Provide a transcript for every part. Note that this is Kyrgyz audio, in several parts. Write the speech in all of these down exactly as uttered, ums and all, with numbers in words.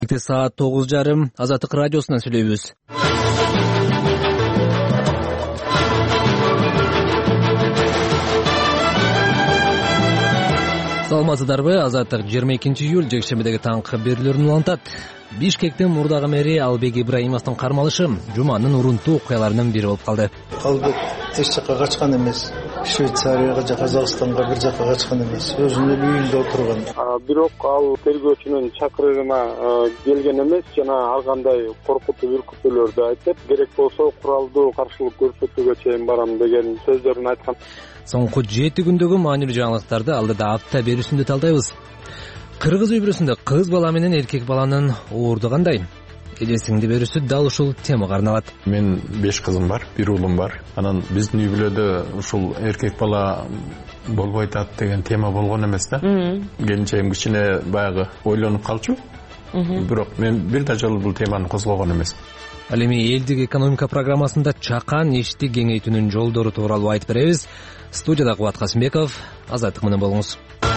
Саат тогуз жарым Азаттык радиосунан сүйлөйбүз. Саламатсыздарбы? Азаттык жыйырма экинчи июль жекшембидеги таңкы берүүлөрүн улантат. Бишкектин мурдагы мэри Албек Ибраимовдун кармалышы жуманын урунттуу окуяларынын бири болуп калды. Албек эч жака качкан эмес. Швейцарияга же Казакстанга бир жака качкан эмес. Өзүнүн үйүндө отурган. Бирок ал тергөөчүнүн чакырыгына келген эмес, жана ар кандай коркутуу үркүтүүлөрдү айтып, керек болсо куралдуу каршылык көрсөтүүгө чейин барам деген сөздөрүн айткан. Соңку жети күндөгү маанилүү жаңылыктарды алдыда апта берүүсүндө талдайбыз. Кыргыз үй-бүлөсүндө кыз бала менен эркек баланын уурду кандай? Эжесиңди берүүсү дал ушул темага арналат. Мен беш кызым бар, бир уулум бар. Анан биздин үй-бүлөдө ушул эркек бала болбой атат деген тема болгон эмес да. Келинчегим кичине баягы ойлонуп калчу. Бирок мен бир да жолу бул теманы козгогон эмес. Ал эми элдик экономика программасында чакан ишти кеңейтүүнүн жолдору тууралуу айтып беребиз. Студияда Кубат Касымбеков, Азаттык менен болуңуз.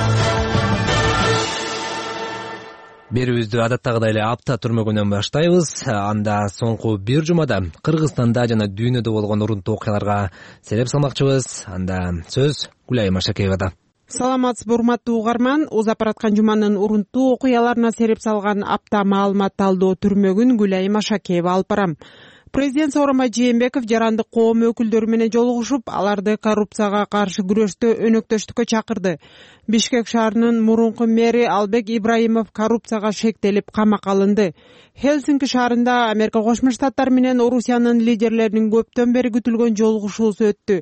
Берүүбүздү адаттагыдай эле апта түрмөгүнөн баштайбыз. Анда соңку бир жумада Кыргызстанда жана дүйнөдө болгон урунттуу окуяларга сереп салмакчыбыз. Анда сөз Гүлай Машакеевада. Саламатсызбы, урматтуу угарман. Узап бараткан жуманын урунттуу окуяларына сереп салган апта маалымат талдоо түрмөгүн Гүлай Машакеева алып барам. Президент Сооронбай Жээнбеков жарандык коом өкүлдөрү менен жолугушуп, аларды коррупцияга каршы күрөштө өнөктөштүккө чакырды. Бишкек шаарынын мурунку мэри Албек Ибраимов коррупцияга шектелип камакка алынды. Хелсинки шаарында Америка Кошмо Штаттары менен Орусиянын лидерлеринин көптөн бери күтүлгөн жолугушуусу өттү.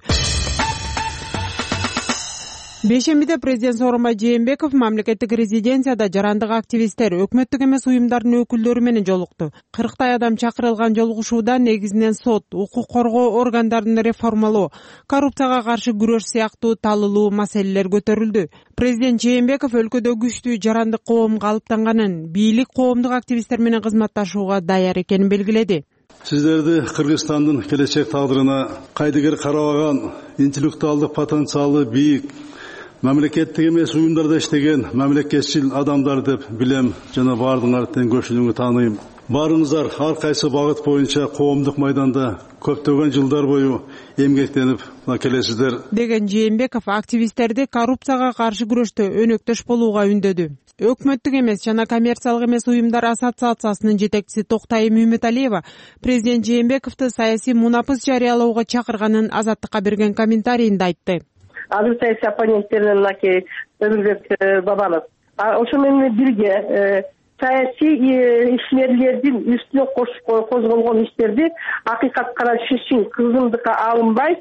Бейшембиде президент Сооронбай Жээнбеков мамлекеттик резиденцияда жарандык активисттер, өкмөттүк эмес уюмдардын өкүлдөрү менен жолукту. кырктай адам чакырылган жолугушууда негизинен сот, укук коргоо органдарын реформалоо, коррупцияга каршы күрөш сыяктуу талылуу маселелер көтөрүлдү. Президент Жээнбеков өлкөдө күчтүү жарандык коом калыптанганын, бийлик коомдук активисттер менен кызматташууга даяр экенин белгиледи. Сиздерди Кыргызстандын келечек тагдырына кайдыгер карабаган, интеллектуалдык потенциалы бийик, мамлекеттик эмес уюмдарда иштеген мамлекетчил адамдар деп билем жана баардыгыңар тең көпчүлүгү тааныйм. Баарыңыздар ар кайсы багыт боюнча коомдук майданда көптөгөн жылдар бою эмгектенип келесиздер деген Жээнбеков активисттерди коррупцияга каршы күрөштө өнөктөш болууга үндөдү. Өкмөттүк эмес жана коммерциялык эмес уюмдар ассоциациясынын жетекчиси Токтайым Үмүталиева президент Жээнбековду саясий мунапыс жарыялоого чакырганын Азаттыкка берген комментарийинде айтты. Азыр саясий оппоненттердин мынакей Өмүрбек Бабанов ошо менен бирге саясий ишмерлердин үстүнө козголгон иштерди акыйкат кара шешин кызымдыкка алынбай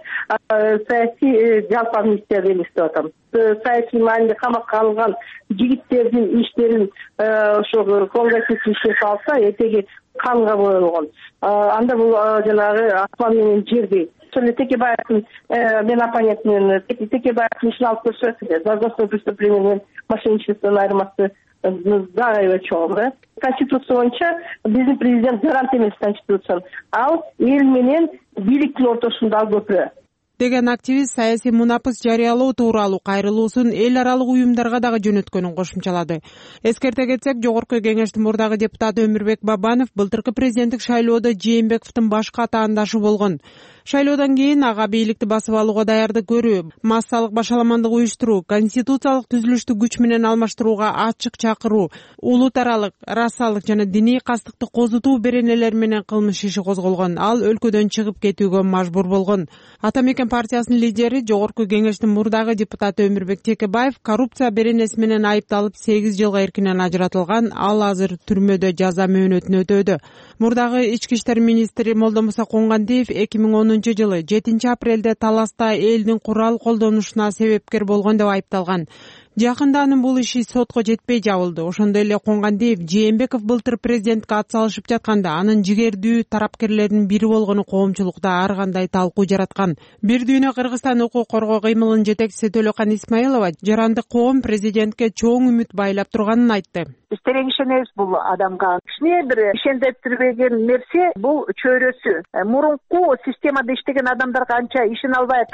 саясий жалпак иштерди элестеп атам. Саясий маанилде камакка алынган жигиттердин иштерин ошо конгресс ишин салса этеги канга боелгон. Анда бул жанагы асман менен жердей. Соны Текебаевдин мен оппонент менен Текебаевдин ишин алып көрсө, за государственное преступление менен мошенничествонун айырмасы дагы чоң. Конституция боюнча биздин президент гарант эмес конституциянын. Ал эл менен бийликтин ортосунда көпүрө деген активист саясий мунапыс жарыялоо тууралуу кайрылуусун эл аралык уюмдарга дагы жөнөткөнүн кошумчалады. Эскерте кетсек, жогорку кеңештин мурдагы депутаты Өмүрбек Бабанов былтыркы президенттик шайлоодо Жээнбековдун башкы атаандашы болгон. Шайлоодон кийин ага бийликти басып алууга даярдык көрүү, массалык башаламандык уюштуруу, конституциялык түзүлүштү күч менен алмаштырууга ачык чакыруу, улут аралык, расалык жана диний кастыкты козутуу беренелер менен кылмыш иши козголгон. Ал өлкөдөн чыгып кетүүгө мажбур болгон. Атамекен партиясынын лидери, жогорку кеңештин мурдагы депутаты Өмүрбек Текебаев коррупция беренеси менен айыпталып сегиз жылга эркинен ажыратылган. Ал азыр түрмөдө жаза мөөнөтүн өтөөдө. Мурдагы ички иштер министри Молдомуса Коңгандиев эки миң онунчу жылы жетинчи апрелде таласта элдин курал колдонушуна себепкер болгон деп айыпталган. Жакында анын бул иши сотко жетпей жабылды. Ошондой эле Коңгандиев Жээнбеков былтыр президентке ат салышып жатканда анын жигердүү тарапкерлеринин бири болгону коомчулукта ар кандай талкуу жараткан. Бир дүйнө Кыргызстан укук коргоо кыймылынын жетекчиси Төлөкан Исмаилова жарандык коом президентке чоң үмүт байлап турганын айтты. Биз терең ишенебиз бул адамга. Кичине бир ишендирбеген нерсе бул чөйрөсү. Мурунку системада иштеген адамдарга анча ишене албай атабыз.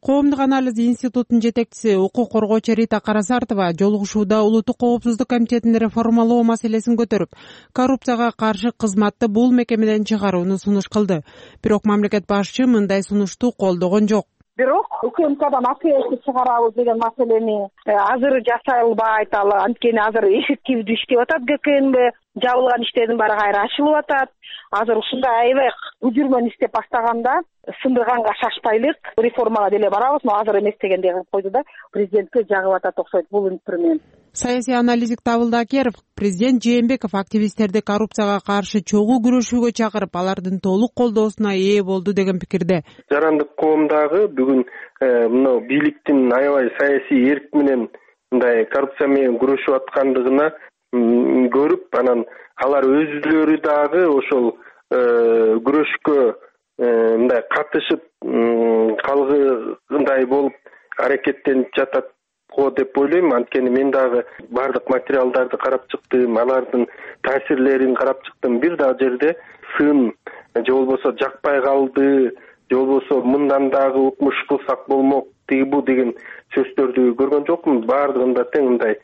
Коомдук анализ институтунун жетекчиси укук коргоочу Рита Карасартова жолугушууда улуттук коопсуздук комитетин реформалоо маселесин көтөрүп, коррупцияга каршы кызматты бул мекемеден чыгарууну сунуш кылды. Бирок мамлекет башчы мындай сунушту колдогон жок. Бирок укмкдан апелди чыгарабыз деген маселени азыр жасай албайт, ал анткени азыр эффективдүү иштеп атат ГКНБ, жабылган иштердин баары кайра ачылып атат. Азыр ушундай аябай үжүрмөн иштеп баштаганда сындырганга шашпайлык, реформага деле барабыз, но азыр эмес дегендей кылып койду да президентке жагып атат окшойт бул инструмент. Саясий аналитик Табылды Акеров президент Жээнбеков активисттерди коррупцияга каршы чогуу күрөшүүгө чакырып, алардын толук колдоосуна ээ болду деген пикирде. Жарандык коомдагы бүгүн мына бийликтин аябай саясий эрк менен мындай коррупция менен күрөшүп аткандыгына көрүп, анан алар өзүлөрү дагы ошол күрөшкө мындай катышып калгандай болуп аракеттенип жатат деп ойлойм. Анткени мен дагы бардык материалдарды карап чыктым, алардын таасирлерин карап чыктым. Бир дагы жерде сын же болбосо жакпай калды, же болбосо мындан дагы укмуш кылсак болмок тиги бу деген сөздөрдү көргөн жокмун. Бардыгында тең мындай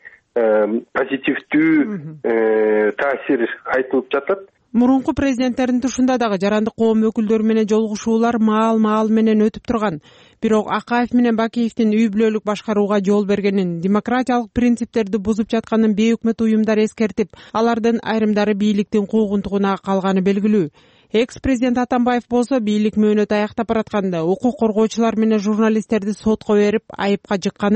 позитивдүү таасир айтылып жатат. Мурунку президенттердин тушунда дагы жарандык коом өкүлдөрү менен жолугушуулар маал-маал менен өтүп турган. Бирок Акаев менен Бакиевдин үй бүлөлүк башкарууга жол бергенин, демократиялык принциптерди бузуп жатканын бейөкмөт уюмдар эскертип, алардын айрымдары бийликтин куугунтугуна калганы белгилүү. Экс-президент Атамбаев болсо бийлик мөөнөт аяктап баратканда укук коргоочулар менен журналисттерди сотко берип, айыпка жыкканы.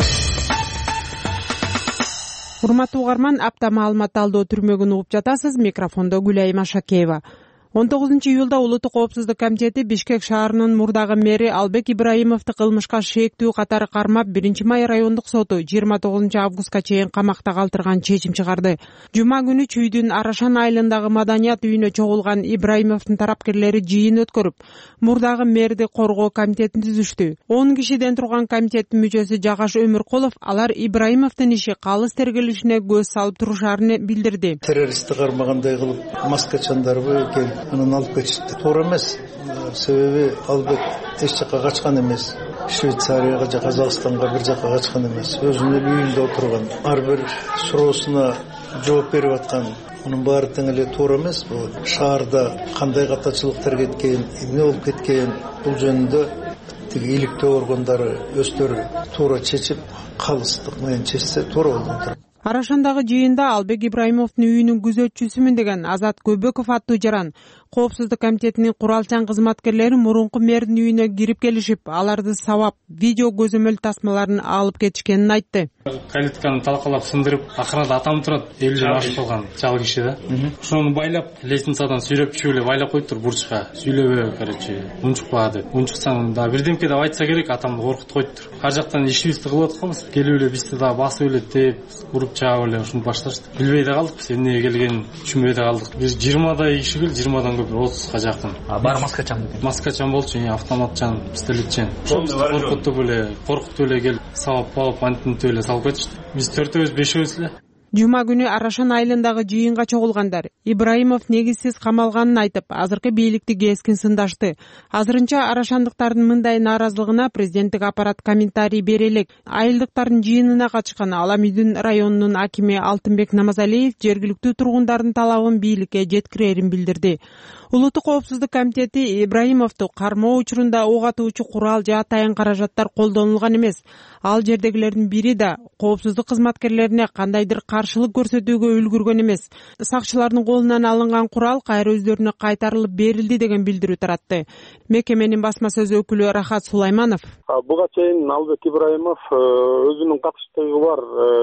Урматтуу угарман, апта маалымат талдоо түрмөгүн угуп жатасыз. Микрофондо Гүлайым Шакеева. он тогузунчу июлда Улуттук коопсуздук комитети Бишкек шаарынын мурдагы мэри Албек Ибраимовду кылмышка шээктүү катары кармап, биринчи май райондук соту жыйырма тогузунчу августка чейин камакта калтырган чечим чыгарды. Жума күнү Чүйдүн Арашан айылындагы маданият үйүнө чогулган Ибраимовдун тарапкерлери жыйын өткөрүп, мурдагы мэрди коргоо комитетин түзүштү. он кишиден турган комитеттин мүчөсү Жагаш Өмүркулов алар Ибраимовдун иши калыс тергелишине көз салып турушарын билдирди. Террористти кармагандай кылып маскачандарбы экен анан алып кетишти. Туура эмес. Себеби Албек эч жака качкан эмес. Швейцарияга же Казакстанга бир жака качкан эмес. Өзүнүн үйүндө отурган. Ар бир суроосуна жооп берип аткан. Мунун баары тең эле туура эмес. Бул шаарда кандай катачылыктар кеткен, эмне болуп кеткен, бул жөнүндө тиги иликтөө органдары өздөрү туура чечип, калыстык менен чечсе туура болот. Арашандагы жыйында Албек Ибраимовдун үйүнүн күзөтчүсүмүн деген Азат Көбөков аттуу жаран коопсуздук комитетинин куралчан кызматкерлери мурунку мэрдин үйүнө кирип келишип, аларды сабап, видео көзөмөл тасмаларын алып кетишкенин айтты. Калитканы талкалап сындырып, акырында атам турат, элүү ашып калган чал киши да. Ошону байлап, лестницадан сүйрөп чүп эле байлап коюптур бурчка. Сүйлөбө, короче, унчукпа деп. Унчуксаң да бирдемке деп айтса керек, атамды коркутуп коюптур. Ар жактан ишибизди кылып атканбыз. Келип эле бизди да басып эле теп, уруп чаап эле ушинтип башташты. Билбей да калдык, биз эмнеге келгенин түшүнбөй да калдык. Биз жыйырмадай киши кел, жыйырмадан көп, отузга жакын. А баары маскачан экен. Маскачан болчу, автоматчан, пистолетчен. Коркутуп эле, коркутуп эле келип, сабап алып, антинтип эле салып кетишти. Биз төртөөбүз, бешөөбүз эле. Жума күнү Арашан айылындагы жыйынга чогулгандар Ибраимов негизсиз камалганын айтып, азыркы бийликти кескин сындашты. Азырынча арашандыктардын мындай нааразылыгына президенттик аппарат комментарий бере элек. Айылдыктардын жыйынына катышкан Аламүйдүн районунун акими Алтынбек Намазалиев жергиликтүү тургундардын талабын бийликке жеткирерин билдирди. Улуттук коопсуздук комитети Ибраимовду кармоо учурунда ок атуучу курал же атайын каражаттар колдонулган эмес. Ал жердегилердин бири да коопсуздук кызматкерлерине кандайдыр каршылык көрсөтүүгө үлгүргөн эмес. Сакчылардын колунан алынган курал кайра өздөрүнө кайтарылып берилди деген билдирүү таратты. Мекеменин басма сөз өкүлү Рахат Сулайманов: Буга чейин Албек Ибраимов өзүнүн катыштыгы бар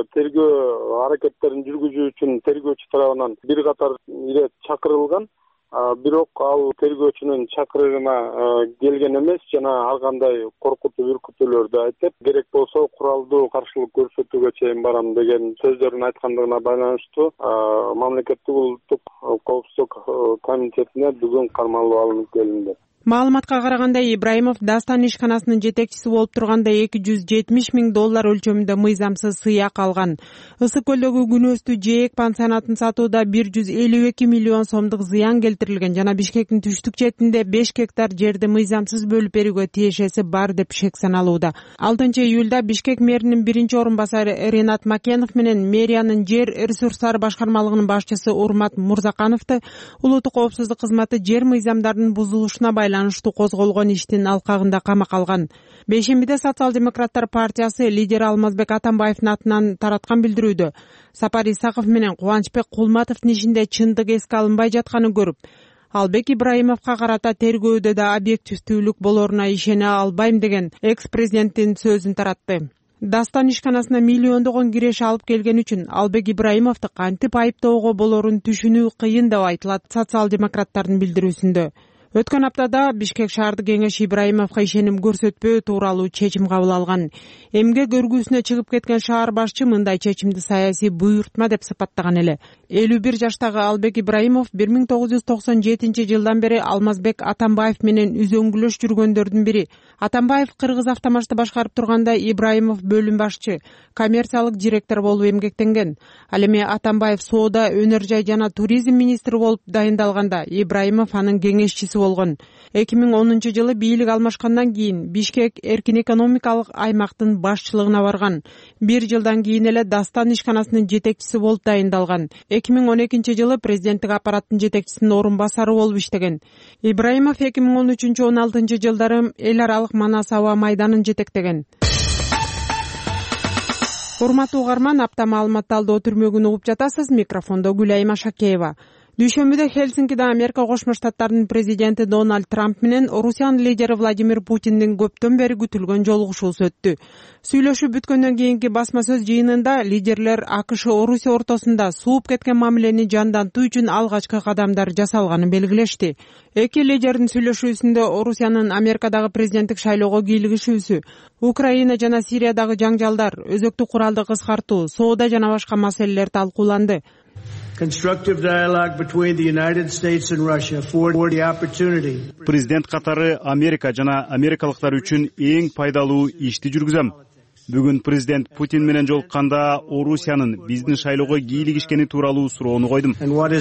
тергөө аракеттерин жүргүзүү үчүн тергөөчү тарабынан бир катар ирет чакырылган. Бирок ал тергөөчүнүн чакырыгына келген эмес, жана ар кандай коркутуу үркүтүүлөрдү айтып, керек болсо куралдуу каршылык көрсөтүүгө чейин барам деген сөздөрүн айткандыгына байланыштуу мамлекеттик улуттук коопсуздук комитетине бүгүн кармалып алынып келинди. Маалыматка караганда Ибраимов Дастан ишканасынын жетекчиси болуп турганда эки жүз жетимиш миң доллар өлчөмүндө мыйзамсыз сыйак алган. Ысык көлдөгү күнөөстүү жээк пансионатын сатууда бир жүз элүү эки миллион сомдук зыян келтирилген жана Бишкектин түштүк четинде беш гектар жерди мыйзамсыз бөлүп берүүгө тиешеси бар деп шек саналууда. алтынчы июлда Бишкек мэринин биринчи орун басары Ренат Макенов менен мэриянын жер ресурстары башкармалыгынын башчысы Урмат Мурзакановду улуттук коопсуздук кызматы жер мыйзамдарынын бузулушуна байланыштуу козголгон иштин алкагында камакка алган. Бейшембиде Социал-демократтар партиясы лидери Алмазбек Атамбаевдин атынан тараткан билдирүүдө Сапар Исаков менен Кубанычбек Кулматовдун ишинде чындык эске алынбай жатканын көрүп, Албек Ибраимовго карата тергөөдө да объективдүүлүк болоруна ишене албайм деген экс-президенттин сөзүн таратты. Дастан ишканасына миллиондогон киреше алып келген үчүн Албек Ибраимовду кантип айыптоого болорун түшүнүү кыйын деп айтылат социал-демократтардын билдирүүсүндө. Өткөн аптада Бишкек шаардык кеңеш Ибраимовго ишеним көрсөтпөө тууралуу чечим кабыл алган. Эмгек көргүсүнө чыгып кеткен шаар башчы мындай чечимди саясий буйртма деп сыпаттаган эле. элүү бир жаштагы Албек Ибраимов бир миң тогуз жүз токсон жетинчи жылдан бери Алмазбек Атамбаев менен үзөңгүлөш жүргөндөрдүн бири. Атамбаев Кыргыз автомашты башкарып турганда Ибраимов бөлүм башчы, коммерциялык директор болуп эмгектенген. Ал эми Атамбаев соода, өнөр жай жана туризм министри болуп дайындалганда Ибраимов анын кеңешчиси болгон. эки миң онунчу жылы бийлик алмашкандан кийин Бишкек эркин экономикалык аймактын башчылыгына барган. Бир жылдан кийин эле Дастан ишканасынын жетекчиси болуп дайындалган. эки миң он экинчи жылы президенттик аппараттын жетекчисинин орун басары болуп иштеген. Ибраимов эки миң он үчүнчү он алтынчы жылдары эл аралык Манас аба майданын жетектеген. Урматтуу угарман, апта маалымат талдоо түрмөгүн угуп жатасыз. Микрофондо Гүлайым Ашакеева. Дүйшөмбүдө Хельсинкиде Америка Кошмо Штаттарынын президенти Дональд Трамп менен Орусиянын лидери Владимир Путиндин көптөн бери күтүлгөн жолугушуусу өттү. Сүйлөшүп бүткөндөн кийинки басма сөз жыйынында лидерлер АКШ Орусия ортосунда сууп кеткен мамилени жандантуу үчүн алгачкы кадамдар жасалганын белгилешти. Эки лидердин сүйлөшүүсүндө Орусиянын Америкадагы президенттик шайлоого кийлигишүүсү, Украина жана Сириядагы жаңжалдар, өзөктү куралды кыскартуу, соода жана башка маселелер талкууланды. Президент катары Америка жана америкалыктар үчүн эң пайдалуу ишти жүргүзөм. Бүгүн президент Путин менен жолукканда Орусиянын биздин шайлоого кийлигишкени тууралуу суроону койдум.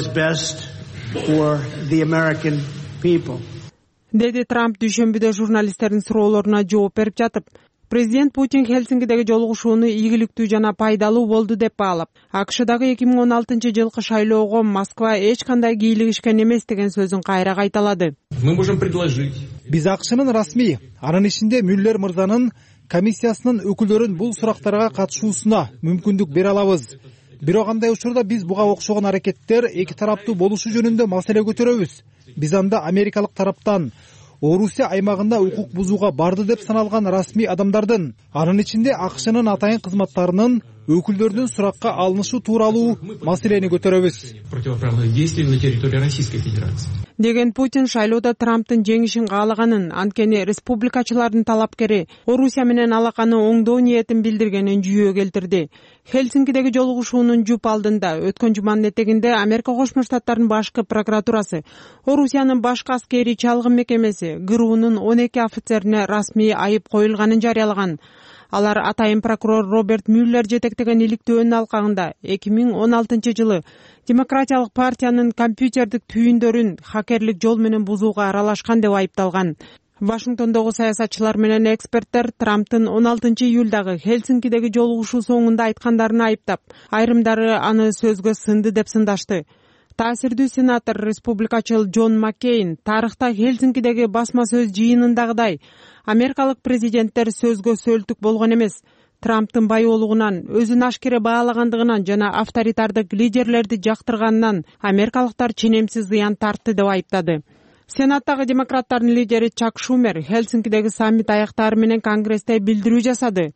Деди Трамп дүйшөмбүдө журналисттердин суроолоруна жооп берип жатып, президент Путин Хельсинкидеги жолугушууну ийгиликтүү жана пайдалуу болду деп баалап, АКШдагы эки миң он алтынчы жылкы шайлоого Москва эч кандай кийлигишкен эмес деген сөзүн кайра кайталады. Биз АКШнын расмий, анын ичинде Мюллер мырзанын комиссиясынын өкүлдөрүн бул сурактарга катышуусуна мүмкүндүк бере алабыз. Бирок андай учурда биз буга окшогон аракеттер эки тараптуу болушу жөнүндө маселе көтөрөбүз. Биз анда америкалык тараптан Орусия аймагында укук бузууга барды деп саналган расмий адамдардын, анын ичинде АКШнын атайын кызматтарынын өкүлдөрүнүн суракка алынышы тууралуу маселени көтөрөбүз. Деген Путин шайлоодо Трамптын жеңишин каалаганын, анткени республикачылардын талапкери Орусия менен алаканы оңдоо ниетин билдиргенин жүйө келтирди. Хельсинкидеги жолугушуунун жуп алдында өткөн жуманын этегинде Америка Кошмо Штаттарынын башкы прокуратурасы, Орусиянын башкы аскерий чалгын мекемеси ГРУнун он эки офицерине расмий айып коюлганын жарыялаган. Алар атайын прокурор Роберт Мюллер жетектеген иликтөөнүн алкагында эки миң он алтынчы жылы Демократиялык партиянын компьютердик түйүндөрүн хакерлик жол менен бузууга аралашкан деп айыпталган. Вашингтондогу саясатчылар менен эксперттер Трамптын он алтынчы июлдагы Хельсинкидеги жолугушуу соңунда айткандарын айыптап, айрымдары аны сөзгө сынды деп сындашты. Таасирдүү сенатор республикачыл Джон Маккейн тарыхта Хельсинкидеги басма сөз жыйынындагыдай америкалык президенттер сөзгө сөөлтүк болгон эмес. Трамптын байоолугунан, өзүн ашкере баалагандыгынан жана авторитардык лидерлерди жактырганынан америкалыктар ченемсиз зыян тартты деп айыптады. Сенаттагы демократтардын лидери Чак Шумер Хельсинкидеги саммит аяктары менен Конгрессте билдирүү жасады.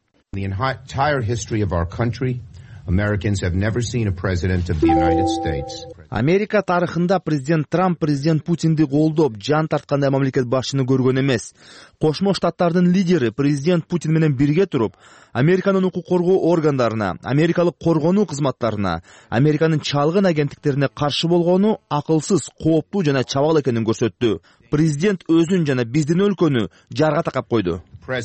Америка тарыхында президент Трамп президент Путинди колдоп, жан тарткандай мамлекет башчыны көргөн эмес. Кошмо Штаттардын лидери президент Путин менен бирге туруп, Американын укук коргоо органдарына, америкалык коргонуу кызматтарына, Американын чалгын агенттиктерине каршы болгону акылсыз, кооптуу жана чабал экенин көрсөттү. Президент өзүн жана биздин өлкөнү жарга такап койду.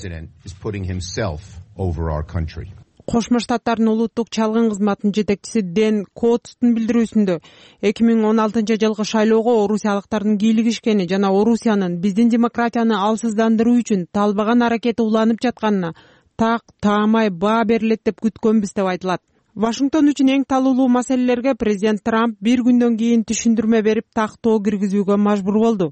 Кошмо Штаттардын улуттук чалгын кызматынын жетекчиси Дэн Коутстун билдирүүсүндө эки миң он алтынчы жылкы шайлоого орусиялыктардын кийлигишкени жана Орусиянын биздин демократияны алсыздандыруу үчүн талбаган аракети уланып жатканына так таамай баа берилет деп күткөнбүз деп айтылат. Вашингтон үчүн эң талуулуу маселелерге президент Трамп бир күндөн кийин түшүндүрмө берип тактоо киргизүүгө мажбур болду.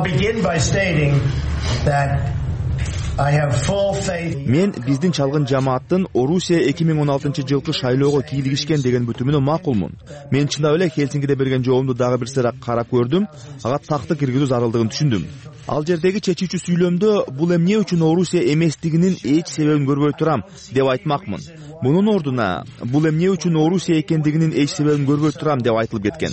Мен биздин чалгын жамааттын Орусия эки миң он алтынчы жылкы шайлоого кийлигишкен деген бүтүмүнө макулмун. Мен чындап эле Хельсинкиде берген жообумду дагы бир сыйра карап көрдүм, ага такты киргизүү зарылдыгын түшүндүм. Ал жердеги чечүүчү сүйлөмдө бул эмне үчүн Орусия эместигинин эч себебин көрбөй турам деп айтмакмын. Мунун ордуна бул эмне үчүн Орусия экендигинин эч себебин көрбөй турам деп айтылып кеткен.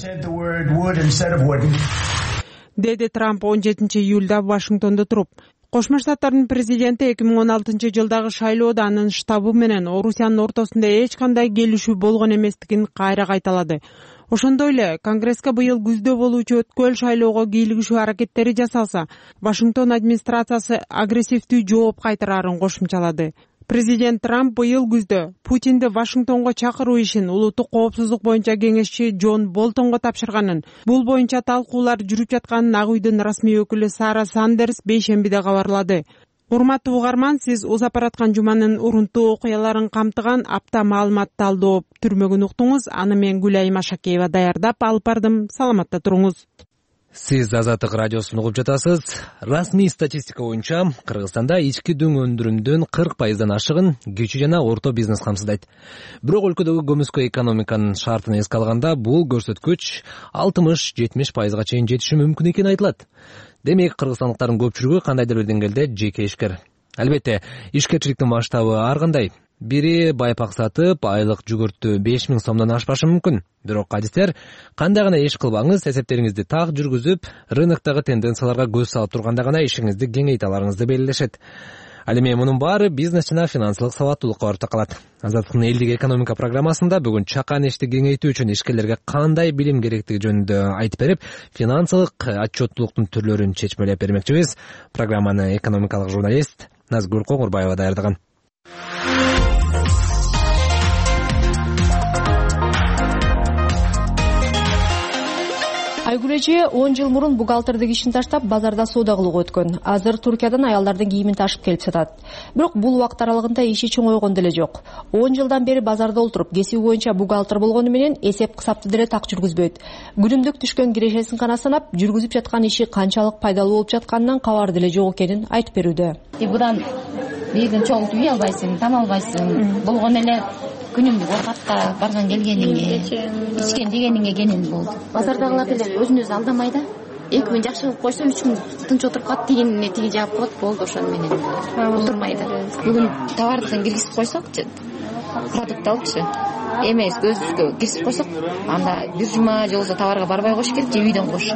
Деди Трамп он жетинчи июлда Вашингтондо туруп. Кошмо Штаттардын президенти эки миң он алтынчы жылдагы шайлоодо анын штабы менен Орусиянын ортосунда эч кандай келишүү болгон эместигин кайра кайталады. Ошондой эле Конгресске быйыл күздө болуучу өткөл шайлоого кийлигишүү аракеттери жасалса, Вашингтон администрациясы агрессивдүү жооп кайтарарын кошумчалады. Президент Трамп быйыл күздө Путинди Вашингтонго чакыруу ишин улуттук коопсуздук боюнча кеңешчи Джон Болтонго тапшырганын, бул боюнча талкуулар жүрүп жатканын Ак үйдүн расмий өкүлү Сара Сандерс бейшембиде кабарлады. Урматтуу угарман, сиз узап бараткан жуманын урунттуу окуяларын камтыган апта маалымат талдоо түрмөгүн уктуңуз. Аны мен Гүлайым Ашакеева даярдап алып бардым. Саламатта туруңуз. Сиз Азаттык радиосун угуп жатасыз. Расмий статистика боюнча Кыргызстанда ички дүң өндүрүмдүн кырк пайыздан ашыгын кичүү жана орто бизнес камсыздайт. Бирок өлкөдөгү көмүскө экономиканын шартын эске алганда бул көрсөткүч алтымыш жетимиш пайызга чейин жетиши мүмкүн экени айтылат. Демек, кыргызстандыктардын көпчүлүгү кандайдыр бир деңгээлде жеке ишкер. Албетте, ишкерчиликтин масштабы ар кандай. Бири байпак сатып, айлык жүгүртүү беш миң сомдон ашпашы мүмкүн. Бирок адистер, кандай гана иш кылбаңыз, эсептериңизди так жүргүзүп, рыноктогу тенденцияларга көз салып турганда гана ишиңизди кеңейте аларыңызды белгилешет. Ал эми мунун баары бизнес жана финансылык сабаттуулукка барып такалат. Азаттыктын элдик экономика программасында бүгүн чакан ишти кеңейтүү үчүн ишкерлерге кандай билим керектиги жөнүндө айтып берип, финансылык отчеттуулуктун түрлөрүн чечмелеп бермекчибиз. Программаны экономикалык журналист Назгүл Коңурбаева даярдаган. Айгүл эже он жыл мурун бухгалтердик ишин таштап базарда соода кылууга өткөн. Азыр Туркиядан аялдардын кийимин ташып келип сатат. Бирок бул убакыт аралыгында иши чоңойгон деле жок. он жылдан бери базарда олтуруп, кесиби боюнча бухгалтер болгону менен эсеп кысапты деле так жүргүзбөйт. Күнүмдүк түшкөн кирешесин гана санап, жүргүзүп жаткан иши канчалык пайдалуу болуп жатканынан кабар деле жок экенин айтып берүүдө. Будан бирден чогултуп үй албайсың, там албайсың. Болгон эле күнүмдүк оокатка барган келгениңе, ичкен жегениңе кенен болду. Базардагылар деле өзүн өзү алдамай да. эки күн жакшы кылып койсо үч күн тынч отуруп калат, тигинине тиги жаап коет, болду ошону менен. Отурмай да. Бүгүн товардысын киргизип койсок, продукт алыпчы. Эмес көзүбүзгө киргизип койсок, анда бир жума же болбосо товарга барбай коюш керек, же үйдөн коюш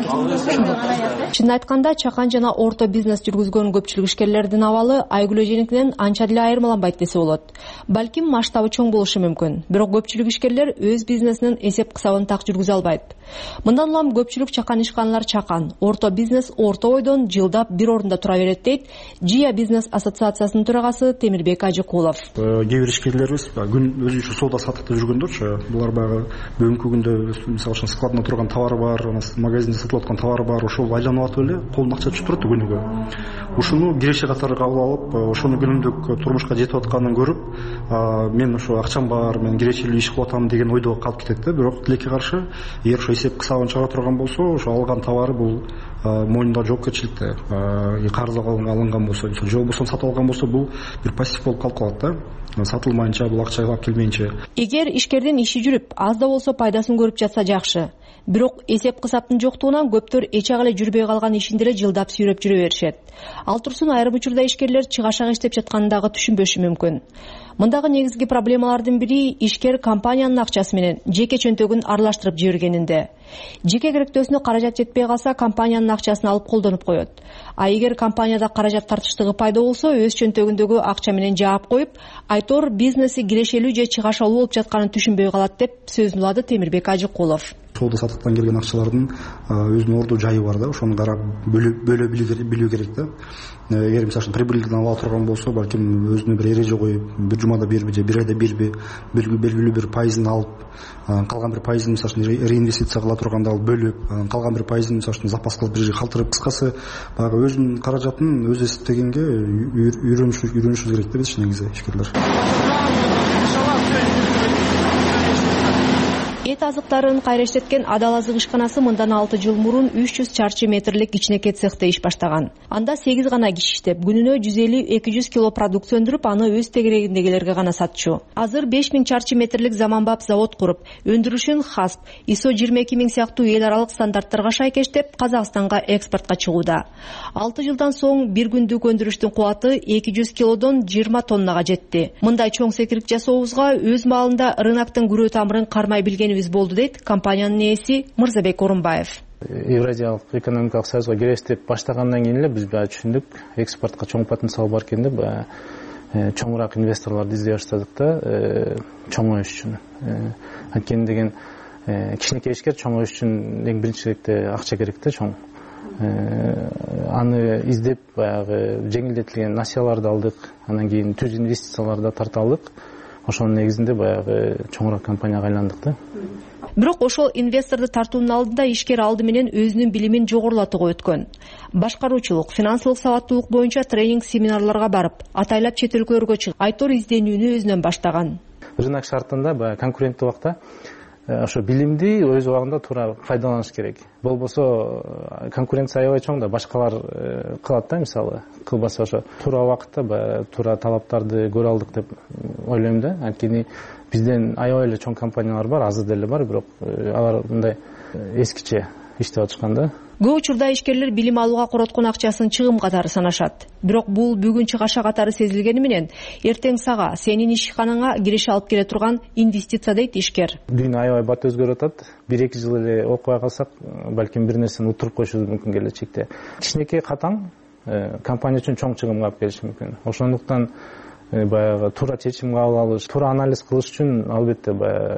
керек. Чынын айтканда, чакан жана орто бизнес жүргүзгөн көпчүлүк ишкерлердин абалы Айгүл эженикинен анча деле айырмаланбайт десе болот. Балким масштабы чоң болушу мүмкүн, бирок көпчүлүк ишкерлер өз бизнесинин эсеп кысабын так жүргүзө албайт. Мындан улам көпчүлүк чакан ишканалар чакан, орто бизнес орто ойдон жылдап бир орунда тура берет дейт Жия бизнес ассоциациясынын төрагасы Темирбек Ажыкулов. Кээ бир ишкерлерибиз күн өзүнчө соода саттыкта жүргөндөрчү, булар баягы бүгүнкү күндө мисалы үчүн складында турган товары бар, магазинде сатылып аткан товары бар, ошол айланып атып эле колуна акча түшүп турат күнүгө. Ушуну киреше катары кабыл алып, ошону күнүмдүк турмушка жетип атканын көрүп, мен ошо акчам бар, мен кирешелүү иш кылып атам деген ойдо калып кетет да. Бирок тилекке каршы, эгер ошо эсеп кысабын чыгара турган болсо, ошо алган товары бул мойнунда жоопкерчиликте, карыз алынган болсо, же болбосо сатып алган болсо, бул бир пассив болуп калып калат да. Сатылмайынча, бул акча алып келмейинче. Эгер ишкердин иши жүрүп, аз да болсо пайдасын көрүп жатса жакшы. Бирок эсеп кысаптын жоктугунан көптөр эч ак эле жүрбөй калган ишин деле жылдап сүйрөп жүрө беришет. Ал турсун айрым учурда ишкерлер чыгашак иштеп жатканын дагы түшүнбөшү мүмкүн. Мындагы негизги проблемалардын бири ишкер компаниянын акчасы менен жеке чөнтөгүн аралаштырып жибергенинде. Жеке керектөөсүнө каражат жетпей калса, компаниянын акчасын алып колдонуп коет. А эгер компанияда каражат тартыштыгы пайда болсо, өз чөнтөгүндөгү акча менен жаап коюп, Айтор бизнеси кирешелүү же чыгашалуу болуп жатканын түшүнбөй калат деп сөзүн улады Темирбек Ажыкулов. Соода саттыктан келген акчалардын өзүнүн ордуу жайы бар да, ошону карап бөлө билүү керек да. Эгер мисалы үчүн прибыльден ала турган болсо, балким өзүнө бир эреже коюп, бир жумада бирби же бир айда бирби белгилүү бир пайызын алып, калган бир пайызын мисалы үчүн реинвестиция кыла турганда алып бөлүп, калган бир пайызын мисалы үчүн запас кылып бир жерге калтырып, кыскасы баягы өзүнүн каражатын өзү эсептегенге үйрөнүшүбүз керек да биз негизи ишкерлер. Эт азыктарын кайрештеткен Адал азык ишканасы мындан алты жыл мурун үч жүз чарчы метрлик кичинекей цехте иш баштаган. Анда сегиз гана киши иштеп, күнүнө жүз элүү — эки жүз кило продукция өндүрүп, аны өз тегерегиндегилерге гана сатчу. Азыр беш миң чарчы метрлик заманбап завод куруп, өндүрүшүн хасп, ИСО жыйырма эки миң сыяктуу эл аралык стандарттарга шайкештеп, Казакстанга экспортко чыгууда. алты жылдан соң бир күндүк өндүрүштүн кубаты эки жүз килодон жыйырма тоннага жетти. Мындай чоң секирик жасообузга өз маалында рыноктун күрөө тамырын кармай билгенибиз болду, дейт компаниянын ээси Мырзабек Орунбаев. Евразиялык экономикалык союзга киребиз деп баштагандан кийин эле биз баягы түшүндүк, экспортко чоң потенциал бар экен деп, чоңураак инвесторлорду издей баштадык да, чоң өсүш үчүн. Анткени деген кичинекей ишкер чоң өсүш үчүн эң биринчи керекте акча керек да, чоң. Аны издеп, баягы жеңилдетилген насыяларды алдык, андан кийин түз инвестицияларды тарта алдык. Ошонун негизинде баягы чоңураак компанияга айландык да. Бирок ошол инвесторду тартуунун алдында ишкер алды менен өзүнүн билимин жогорулатууга өткөн. Башкаруучулук, финансылык сабаттуулук боюнча тренинг семинарларга барып, атайлап чет өлкөлөргө чыгып, Айтор изденүүнү өзүнөн баштаган. Рынок шартында, баягы конкуренттүү убакта ошо билимди өз убагында туура пайдаланыш керек. Болбосо конкуренция аябай чоң да, башкалар кылат да, мисалы, кылбаса ошо туура убакытта баягы туура талаптарды көрө алдык деп ойлойм да. Анткени бизден аябай эле чоң компаниялар бар, азыр деле бар, бирок алар мындай эскиче иштеп атышкан да. Көп учурда ишкерлер билим алууга короткон акчасын чыгым катары санашат. Бирок бул бүгүн чыгаша катары сезилгени менен эртең сага, сенин ишканаңа киреше алып келе турган инвестиция, дейт ишкер. Дүйнө аябай бат өзгөрүп атат. бир эки жыл эле окубай калсак, балким бир нерсени утуруп коюшубуз мүмкүн келечекте. Кичинекей катаң компания үчүн чоң чыгымга алып келиши мүмкүн. Ошондуктан баягы туура чечим кабыл алыш, туура анализ кылыш үчүн албетте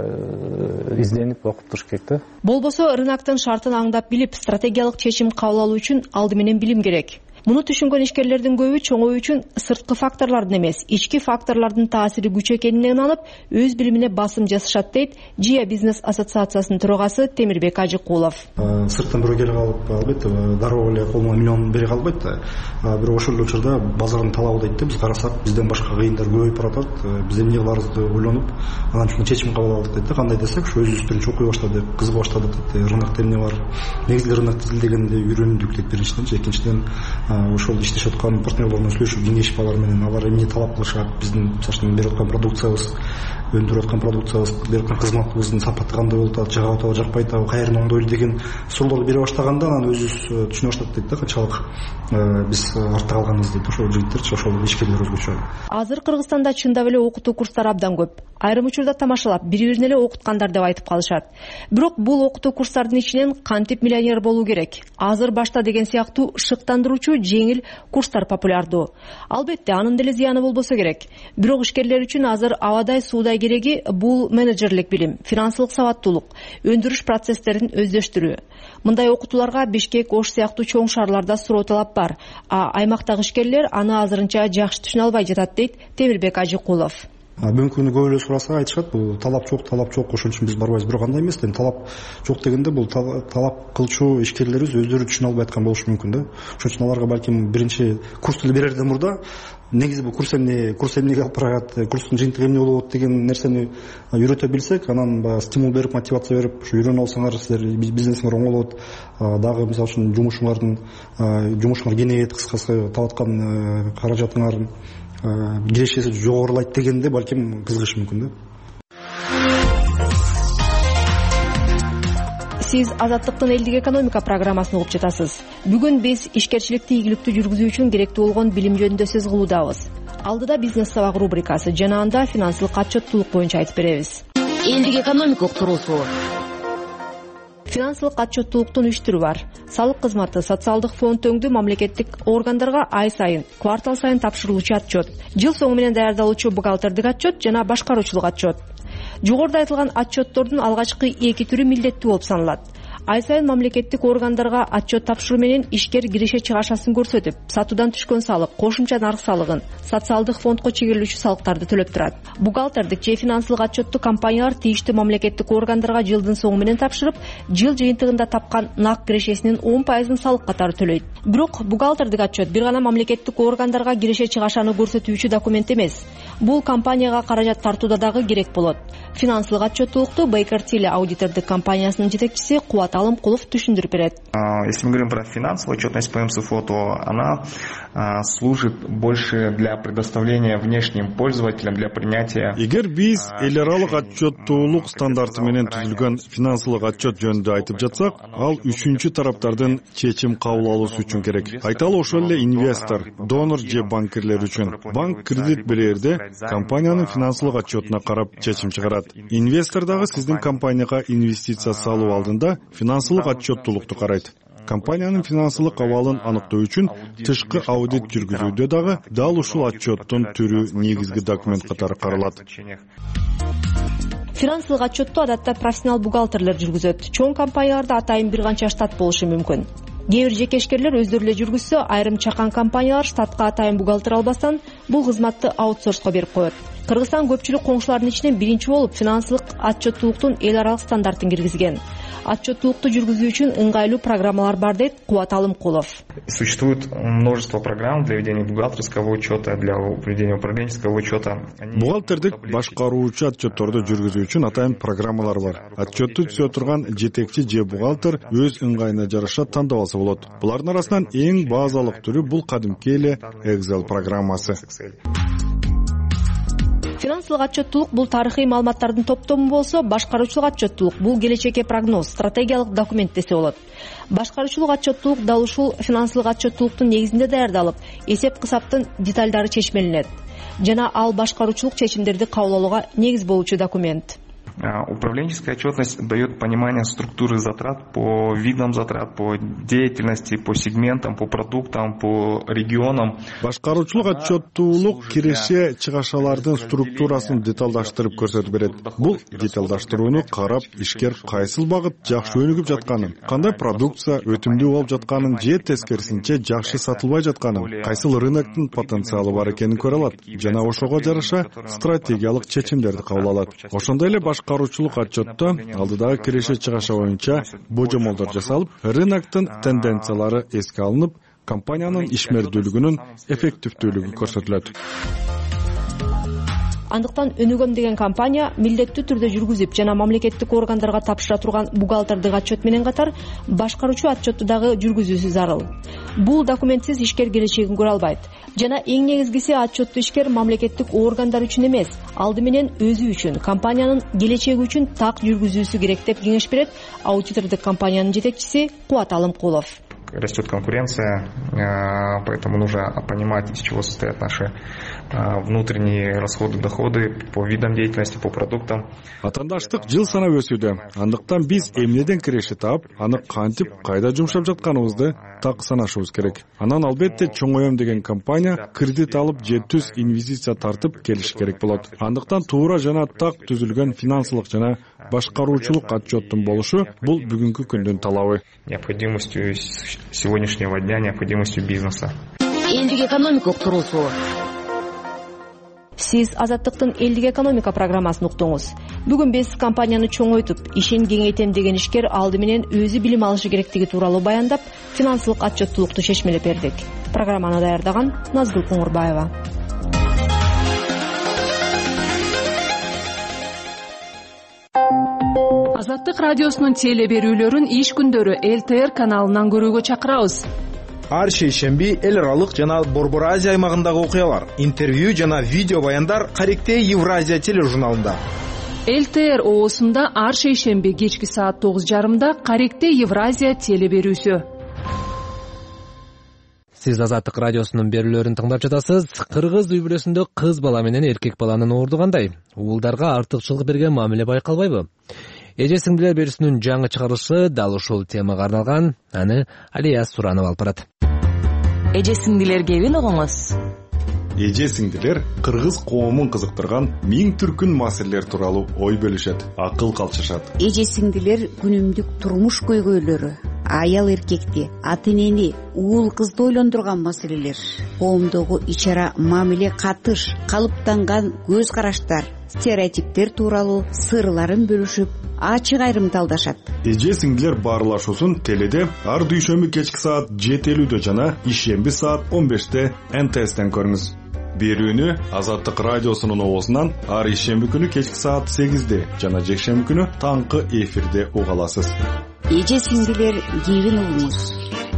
баягы изденип окуп туруш керек да. Болбосо рыноктун шартын аңдап билип, стратегиялык чечим кабыл алуу үчүн алды менен билим керек. Муну түшүнгөн ишкерлердин көбү чоңоюу үчүн сырткы факторлордун эмес, ички факторлордун таасири күч экенин ынанып, өз билимине басым жасашат, дейт Жия бизнес ассоциациясынын төрагасы Темирбек Ажыкулов. Сырттан бирөө келип алып, албетте дароо эле колуна миллион бере калбайт да. Бирок ошол эле учурда базардын талабы дейт да, биз карасак, бизден башка кыйындар көбөйүп баратат. Биз эмне кыларыбызды ойлонуп, анан ушуну чечим кабыл алдык дейт да. Кандай десек, ушу өзүбүз биринчи окуй баштадык, кызыга баштадык дейт. Рынокто эмне бар? Негизги рынок дегенди үйрөндүк дейт биринчиден, экинчиден ошол иштешип аткан партнерлор менен сүйлөшүп кеңешип, алар менен алар эмне талап кылышат, биздин мисалы берип аткан продукциябыз, өндүрүп аткан продукциябыз, берип аткан кызматыбыздын сапаты кандай болуп атат, жагат атабы, жакпайт атабы, кайерден оңдойлу деген суроолорду бере баштаганда, анан өзүбүз түшүнө баштадык дейт да, канчалык биз артта калганбыз дейт. Ошол жигиттерчи, ошол ишкерлер өзгөчө. Азыр Кыргызстанда чындап эле окутуу курстары абдан көп. Айрым учурда тамашалап, бири-бирин эле окуткандар деп айтып калышат. Бирок бул окутуу курстардын ичинен кантип миллионер болуу керек? Азыр башта деген сыяктуу шыктандыруучу жеңил курстар популярдуу. Албетте, анын деле зыяны болбосо керек. Бирок ишкерлер үчүн азыр абадай суудай кереги бул менеджерлик билим, финансылык сабаттуулук, өндүрүш процесстерин өздөштүрүү. Мындай окутууларга Бишкек, Ош сыяктуу чоң шаарларда суроо талап бар, а аймактагы ишкерлер аны азырынча жакшы түшүнө албай жатат, дейт Темирбек Ажыкулов. Бүгүнкү күнү көп эле сураса айтышат, бул талап жок, талап жок, ошон үчүн биз барбайбыз. Бирок андай эмес, талап жок дегенде бул талап кылчу ишкерлерибиз өздөрү түшүнө албай аткан болушу мүмкүн да. Ошон үчүн аларга балким биринчи курсту берерден мурда негизи бул курс эмне, курс эмнеге алып барат, курстун жыйынтыгы эмне болот деген нерсени үйрөтө билсек, анан баягы стимул берип, мотивация берип, ушу үйрөнүп алсаңар, силер бизнесиңер оңолот, дагы мисалы үчүн жумушуңардын жумушуңар кеңейет, кыскасы табаткан каражатыңар кирешеси жогорулайт дегенде балким кызыгышы мүмкүн да. Сиз Азаттыктын элдик экономика программасын угуп жатасыз. Бүгүн биз ишкерчиликти ийгиликтүү жүргүзүү үчүн керектүү болгон билим жөнүндө сөз кылуудабыз. Алдыда бизнес сабак рубрикасы жана анда финансылык отчеттуулук боюнча айтып беребиз. Элдик экономика уктуруусу. Финансылык отчеттуулуктун үч түрү бар. Салык кызматы социалдык фонд өңдүү мамлекеттик органдарга ай сайын, квартал сайын тапшырылуучу отчет, жыл соңу менен даярдалуучу бухгалтердик отчет жана башкаруучулук отчет. Жогоруда айтылган отчеттордун алгачкы эки түрү милдеттүү болуп саналат. Ай сайын мамлекеттик органдарга отчет тапшыруу менен ишкер киреше чыгашасын көрсөтүп, сатуудан түшкөн салык, кошумча нарк салыгын, социалдык фондко чегерилүүчү салыктарды төлөп турат. Бухгалтердик же финансылык отчетту компаниялар тийиштүү мамлекеттик органдарга жылдын соңу менен тапшырып, жыл жыйынтыгында тапкан нак кирешесинин он пайызын салык катары төлөйт. Бирок бухгалтердик отчет бир гана мамлекеттик органдарга киреше чыгашаны көрсөтүүчү документ эмес. Бул компанияга каражат тартууда дагы керек болот. Финансылык отчеттуулукту Baker Tilly аудитордук компаниясынын жетекчиси Кубат Алымкулов түшүндүрүп берет. Если мы говорим про финансовую отчетность по эм эс эф о, то она а, служит больше для предоставления внешним пользователям для принятия. Эгер биз эл аралык отчеттуулук стандарты менен түзүлгөн финансылык отчет жөнүндө айтып жатсак, ал үчүнчү тараптардын чечим кабыл алуусу үчүн керек. Айталы ошол эле инвестор, донор же банкирлер үчүн. Банк кредит берерде компаниянын финансылык отчетуна карап чечим чыгарат. Инвестор дагы сиздин компанияга инвестиция салуу алдында финансылык отчеттуулукту карайт. Компаниянын финансылык абалын аныктоо үчүн тышкы аудит жүргүзүүдө дагы дал ушул отчеттун түрү негизги документ катары каралат. Финансылык отчетту адатта профессионал бухгалтерлер жүргүзөт. Чоң компанияларда атайын бир канча штат болушу мүмкүн. Кээ бир жекешкерлер өздөрү эле жүргүзсө, айрым чакан компаниялар штатка атайын бухгалтер албастан бул кызматты аутсорско берип коет. Кыргызстан көпчүлүк коңшулардын ичинен биринчи болуп финансылык отчеттуулуктун эл аралык стандартын киргизген. Отчеттуулукту жүргүзүү үчүн ыңгайлуу программалар бар дейт Кубат Алымкулов. Существует множество программ для ведения бухгалтерского учета, для ведения управленческого учета. Бухгалтердик башкаруучу отчетторду жүргүзүү үчүн атайын программалар бар. Отчетту түзө турган жетекчи же бухгалтер өз ыңгайына жараша тандап алса болот. Булардын арасынан эң базалык түрү бул кадимки эле Excel программасы. Финансылык отчеттуулук бул тарыхый маалыматтардын топтому болсо, башкаруучулук отчеттуулук бул келечекке прогноз, стратегиялык документ десе болот. Башкаруучулук отчеттуулук дал ушул финансылык отчеттуулуктун негизинде даярдалып, эсеп-кысаптын деталдары чечмелинет жана ал башкаруучулук чечимдерди кабыл алууга негиз болуучу документ. Управленческая отчетность дает понимание структуры затрат по видам затрат, по деятельности, по сегментам, по продуктам, по регионам. Башкаруучулук отчеттуулук киреше чыгашалардын структурасын деталдаштырып көрсөтүп берет. Бул деталдаштырууну карап, ишкер кайсыл багыт жакшы өнүгүп жатканын, кандай продукция өтүмдүү болуп жатканын же тескерисинче жакшы сатылбай жатканын, кайсыл рыноктун потенциалы бар экенин көрө алат жана ошого жараша стратегиялык чечимдерди кабыл алат. Ошондой эле башкаруучулук отчетто алдыдагы киреше чыгаша боюнча божомолдор жасалып, рыноктун тенденциялары эске алынып, компаниянын ишмердүүлүгүнүн эффективдүүлүгү көрсөтүлөт. Андыктан өнүгөм деген компания милдеттүү түрдө жүргүзүп жана мамлекеттик органдарга тапшыра турган бухгалтердик отчет менен катар башкаруучу отчетту дагы жүргүзүүсү зарыл. Бул документсиз ишкер келечегин көрө албайт. Жана эң негизгиси отчетту ишкер мамлекеттик органдар үчүн эмес, алды менен өзү үчүн, компаниянын келечеги үчүн так жүргүзүүсү керек деп кеңеш берет аудитордук компаниянын жетекчиси Кубат Алымкулов. Растет конкуренция, поэтому нужно понимать, из чего состоят наши внутренние расходы, доходы по видам деятельности, по продуктам. Атандаштык жыл санап өсүүдө. Андыктан биз эмнеден киреше таап, аны кантип, кайда жумшап жатканыбызды так санашыбыз керек. Анан албетте чоңоем деген компания кредит алып же түз инвестиция тартып келиш керек болот. Андыктан туура жана так түзүлгөн финансылык жана башкаруучулук отчеттун болушу бул бүгүнкү күндүн талабы. Необходимостью сегодняшнего дня, необходимостью бизнеса. Элдик экономикалык туруусу. Сиз Азаттыктын элдик экономика программасын уктуңуз. Бүгүн биз компанияны чоңойтуп, ишин кеңейтем деген ишкер алды менен өзү билим алышы керектиги тууралуу баяндап, финансылык отчеттуулукту чечмелеп бердик. Программаны даярдаган Назгүл Куңурбаева. Азаттык радиосунун теле берүүлөрүн иш күндөрү эл тэ эр каналынан көрүүгө чакырабыз. Ар шейшемби эл аралык жана Борбор Азия аймагындагы окуялар, интервью жана видео баяндар Каректей Евразия тележурналында. эл тэ эр оосунда ар шейшемби кечки саат тогуз жарымда Каректей Евразия теле берүүсү. Сиз Азаттык радиосунун берүүлөрүн тыңдап жатасыз. Кыргыз үй бүлөсүндө кыз бала менен эркек баланын орду кандай? Уулдарга артыкчылык берген мамиле байкалбайбы? Эже сиңдилер берүүсүнүн жаңы чыгарылышы дал ушул темага арналган. Аны Алия Суранова алып барат. Эже сиңдилер кебин угуңуз. Эже сиңдилер кыргыз коомун кызыктырган миң түркүн маселелер тууралуу ой бөлүшөт, акыл калчышат. Эже сиңдилер күнүмдүк турмуш көйгөйлөрү, аял эркекти, ата энени, уул кызды ойлондурган маселелер, коомдогу ичара мамиле катыш, калыптанган көз караштар, стереотиптер тууралуу сырларын бөлүшүп, ачык айрымдалдашат. Эже сиңдилер баарлашуусун теледе ар дүйшөмбү кечки саат жети элүүдө жана ишемби саат он беште эн тэ эстен көрүңүз. Берүүнү Азаттык радиосунун оозунан ар ишемби күнү кечки саат сегизде жана жекшемби күнү таңкы эфирде уга аласыз. Эже сиңдилер кебин угуңуз.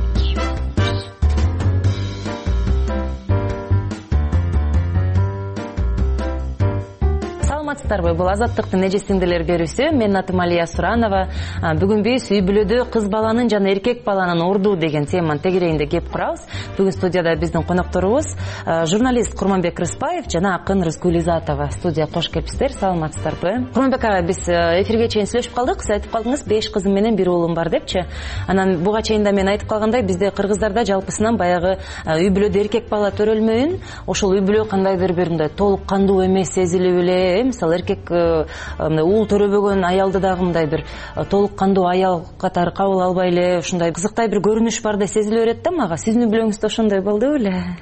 Саламатсыздарбы? Бул Азаттыктын эже сиңдилер берүүсү. Менин атым Алия Суранова. Бүгүн биз үй бүлөдө кыз баланын жана эркек баланын орду деген теманын тегерегинде кеп курабыз. Бүгүн студияда биздин конокторубуз журналист Курманбек Рыспаев жана акын Рыскүл Изатова. Студияга кош келипсиздер. Саламатсыздарбы? Курманбек ага, биз эфирге чейин сүйлөшүп калдык. Сиз айтып калдыңыз беш кызым менен бир уулум бар депчи. Анан буга чейин да мен айтып калгандай, бизде кыргыздарда жалпысынан баягы үй бүлөдө эркек бала төрөлмөйүн, ошол үй бүлө кандайдыр бир мындай толук кандуу эмес сезилип эле, мисалы эркек уул төрөбөгөн аялды дагы мындай бир толук кандуу аял катары кабыл албай эле ушундай кызыктай бир көрүнүш бардай сезиле берет да мага. Сиздин үй бүлөңүздө ошондой болду беле?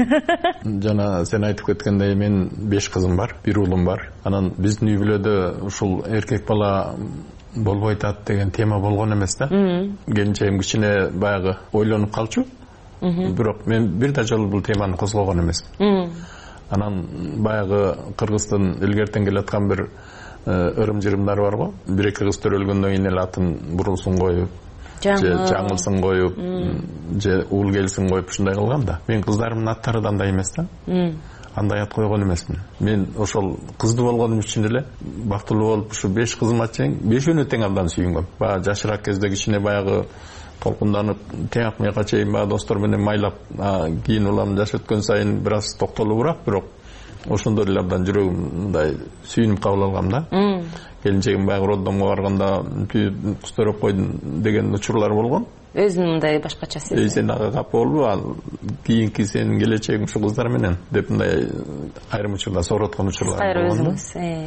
Жана сен айтып кеткендей, мен беш кызым бар, бир уулум бар. Анан биздин үй бүлөдө ушул эркек бала болбой атат деген тема болгон эмес да. Келинчегим кичине баягы ойлонуп калчу. Бирок мен бир да жолу бул теманы козгогон эмесмин. Анан баягы Кыргыздын илгертен келаткан бир ырым-жырымдары бар го. Бир эки кыз төрөлгөндөн кийин эле атын бурулсун коюп, же жаңылсын коюп, же уул келсин коюп ушундай кылгам да. Мен кыздарымдын аттары да андай эмес да. Андай ат койгон эмесмин. Мен ошол кызды болгонум үчүн эле бактылуу болуп ушу беш кызыма чейин бешөөнү тең абдан сүйүнгөм. Баягы жашыраак кезде кичине баягы толкунданып тең акмайга чейин баягы достор менен майлап кийин улам жаш өткөн сайын бир аз токтолуураак, бирок ошондой эле абдан жүрөгүм мындай сүйүнүп кабыл алгам да. Келинчегим баягы роддомго барганда кыз төрөп койдум деген учурлар болгон. Өзүн мындай башкача сезди. Сен ага капа болбу, ал кийинки сенин келечегиң ушу кыздар менен деп мындай айрым учурда сороткон учурлар болгон.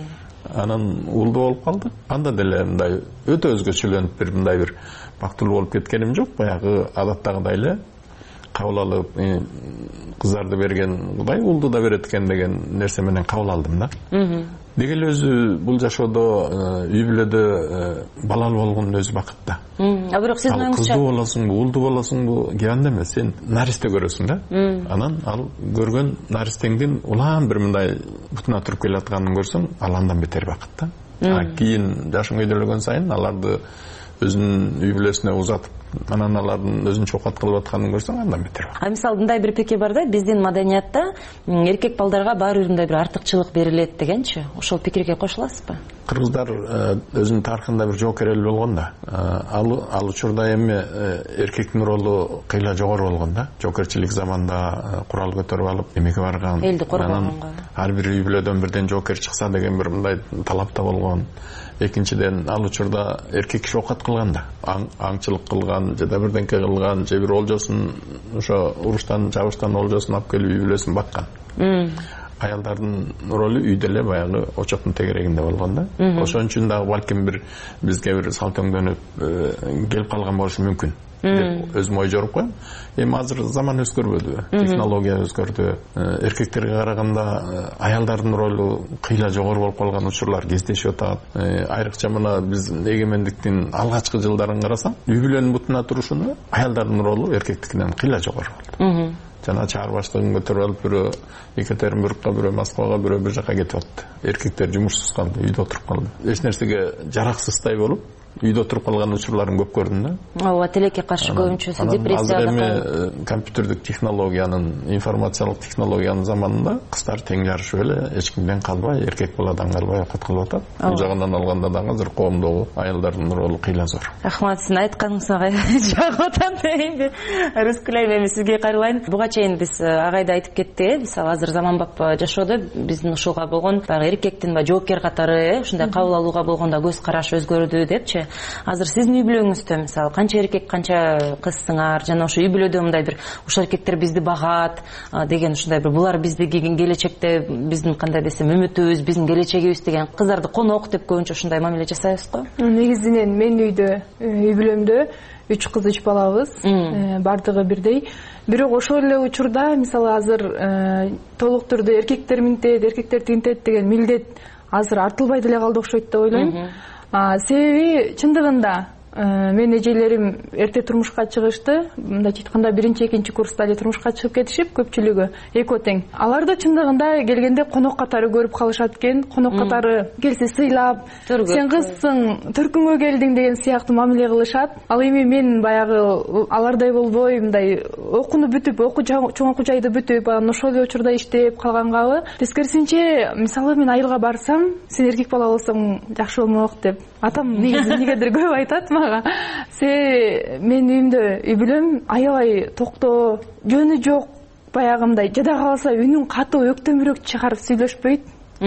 Анан уулду болуп калды. Анда деле мындай өтө өзгөчөлөнүп бир мындай бир бактылуу болуп кеткеним жок. Баягы адаттагыдай эле кабыл алып, кыздарды берген Кудай уулду да берет экен деген нерсе менен кабыл алдым да. Деги эле өзү бул жашоодо үй бүлөдө балалуу болгондун өзү бакыт да. А бирок сиздин оюңузча кыздуу болосуңбу, уулду болосуңбу кээ анда эмес, сен наристе көрөсүң да. Анан ал көргөн наристеңдин улам бир мындай бутуна туруп келатканын көрсөң, ал андан бетер бакыт да. А кийин жашың өйдөлгөн сайын аларды өзүнүн үй бүлөсүнө узатып, анан алардын өзүн чокат кылып атканын көрсөң, андан бетер. А мисалы мындай бир пике бар да, биздин маданиятта эркек балдарга баары бир мындай бир артыкчылык берилет дегенчи. Ошол пикирге кошуласызбы? Кыргыздар өзүнүн тарыхында бир жоокер эл болгон да. Ал ал учурда эми эркектин ролу кыйла жогору болгон да. Жоокерчилик заманда курал көтөрүп алып эмеге барган. Элди коргогонго. Ар бир үй бүлөдөн бирден жоокер чыкса деген бир мындай талап да болгон. Экинчиден, ал учурда эркек киши оокат кылган да. Аңчылык кылган, же да бирденке кылган, же бир олжосун, ошо уруштан, жабыштан олжосун алып келип үй бүлөсүн баккан. Аялдардын ролу үйдө эле баягы очоктун тегерегинде болгон да. Ошон үчүн дагы балким бир бизге бир салтөңдөнүп келип калган болушу мүмкүн деп өзүм ой жоруп коем. Эми азыр заман өзгөрбөдүбү, технология өзгөрдү. Эркектерге караганда аялдардын ролу кыйла жогору болуп калган учурлар кездешип атат. Айрыкча мына биз эгемендиктин алгачкы жылдарын карасаң, үй бүлөнүн бутуна турушунда аялдардын ролу эркектикинен кыйла жогору болду. Жана чаар баштыгын көтөрүп алып, бирөө Екатеринбургка, бирөө Москвага, бирөө бир жака кетип атты. Эркектер жумушсуз калды, үйдө отуруп калды. Эч нерсеге жараксыздай болуп, үйдө туруп калган учурларын көп көрдүм да. Ооба, тилекке каршы көбүнчөсү депрессияга. Азыр эми компьютердик технологиянын, информациялык технологиянын заманында кыздар тең жарышып эле, эч кимден калбай, эркек баладан калбай окут кылып атат. Бул жагынан алганда дагы азыр коомдогу аялдардын ролу кыйла зор. Рахмат, сиздин айтканыңызга жагып атам дейинби? Рыскүлайм, эми сизге кайрылайын. Буга чейин биз агайда айтып кеттик, мисалы азыр заманбап жашоодо биздин ушуга болгон баягы эркектин ба жоопкер катары, ушундай кабыл алууга болгондо көз караш өзгөрдү депчи. Азыр сиздин үй бүлөңүздө мисалы канча эркек, канча кызсыңар, жана ошо үй бүлөдө мындай бир ушул эркектер бизди багат деген ушундай бир булар бизди келечекте биздин кандай десем үмүтүбүз, биздин келечегибиз деген кыздарды конок деп көбүнчө ушундай мамиле жасайбыз го. Негизинен менин үйдө, үй бүлөмдө үч кыз үч балабыз, бардыгы бирдей. Бирок ошол эле учурда мисалы азыр толук түрдө эркектер минтет, эркектер тигинтет деген милдет азыр артылбай деле калды окшойт деп ойлойм. Себеби чындыгында мен эжелерим эрте турмушка чыгышты. Мындайча айтканда биринчи, экинчи курста эле турмушка чыгып кетишип, көпчүлүгү экөө тең. Аларды чындыгында келгенде конок катары көрүп калышат экен. Конок катары келсе сыйлап, сен кызсың, төркүнгө келдиң деген сыяктуу мамиле кылышат. Ал эми мен баягы алардай болбой, мындай окууну бүтүп, окуу чоң окуу жайды бүтүп, анан ошол эле учурда иштеп калгангабы. Тескерисинче, мисалы мен айылга барсам, сен эркек бала болсоң жакшы болмок деп атам негизи негедир көп айтат мага. Се мен үйүмдө үй бүлөм аябай токтоо, жөнү жок, баягындай жада калса үнүн катуу өктөмүрөөк чыгарып сүйлөшпөйт.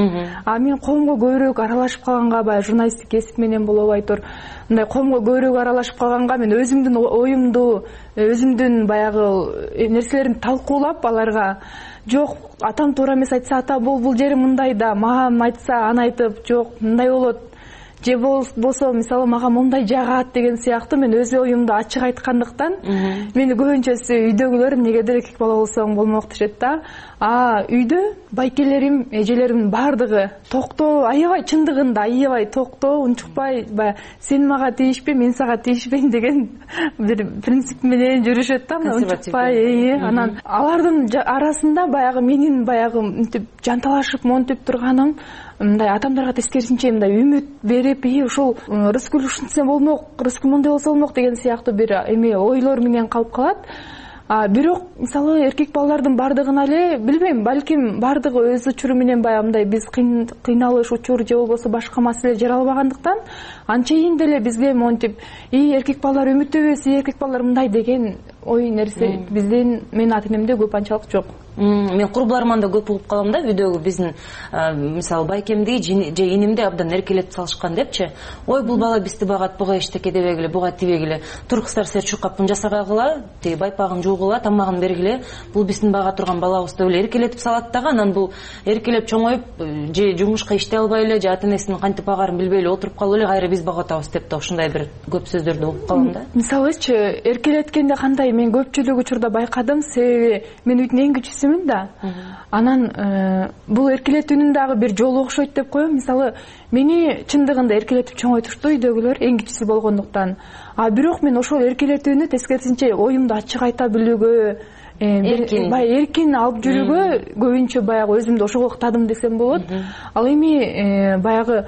А мен коомго көбүрөөк аралашып калганга, баягы журналисттик кесип менен болобой тур, мындай коомго көбүрөөк аралашып калганга мен өзүмдүн оюмду, өзүмдүн баягы нерселеримди талкуулап аларга жок, атам туура эмес айтса, ата бул бул жери мындай да, мага айтса аны айтып, жок, мындай болот. Же болсо мисалы мага мондай жагат деген сыяктуу мен өз оюмду ачык айткандыктан мени көбүнчөсү үйдөгүлөр эмнегедир эркек бала болсоң болмок дешет да. А үйдө байкелерим, эжелеримдин бардыгы токтоо, аябай чындыгында аябай токтоо, унчукпай, баягы сен мага тийишпе, мен сага тийишпейм деген бир принцип менен жүрүшөт да, унчукпай. Анан алардын арасында баягы менин баягы мынтип жанталашып, монтип турганым мындай атамдарга тескерисинче мындай үмүт берип, и ушул Рыскүл ушинтсе болмок, Рыскүл мондай болсо болмок деген сыяктуу бир эме ойлор менен калып калат. А бирок мисалы эркек балдардын бардыгына эле билбейм, балким бардыгы өз учуру менен баягы мындай биз кыйналыш учур же болбосо башка маселе жаралбагандыктан анчейин деле бизге монтип, и эркек балдар үмүттөбөз, и эркек балдар мындай деген ой нерсе биздин менин ата энемде көп анчалык жок. Мен курбуларыман да көп угуп калам да, үйдөгү биздин мисалы байкемди же инимди абдан эркелетип салышкан депчи. Ой, бул бала бизди багат, буга эчтеке дебегиле, буга тибегиле. Тур кыздар, сер чукапын жасагыла, тиги байпагын жуугула, тамагын бергиле. Бул биздин бага турган балабыз деп эле эркелетип салат дагы, анан бул эркелеп чоңоюп, же жумушка иштей албай эле, же ата энесинин кантип багарын билбей эле отуруп калып эле кайра биз багып атабыз деп да ушундай бир көп сөздөрдү угуп калам да. Мисалычы, эркелеткенде кандай мен көпчүлүк учурда байкадым, себеби мен үйдүн эң кичүүсүмүн да. Анан бул эркелетүүнүн дагы бир жолу окшойт деп коем. Мисалы, мени чындыгында эркелетип чоңойтушту үйдөгүлөр, эң кичүүсү болгондуктан. А бирок мен ошол эркелетүүнү тескерисинче оюмду ачык айта билүүгө, бай эркин алып жүрүүгө көбүнчө баягы өзүмдү ошого уктадым десем болот. Ал эми баягы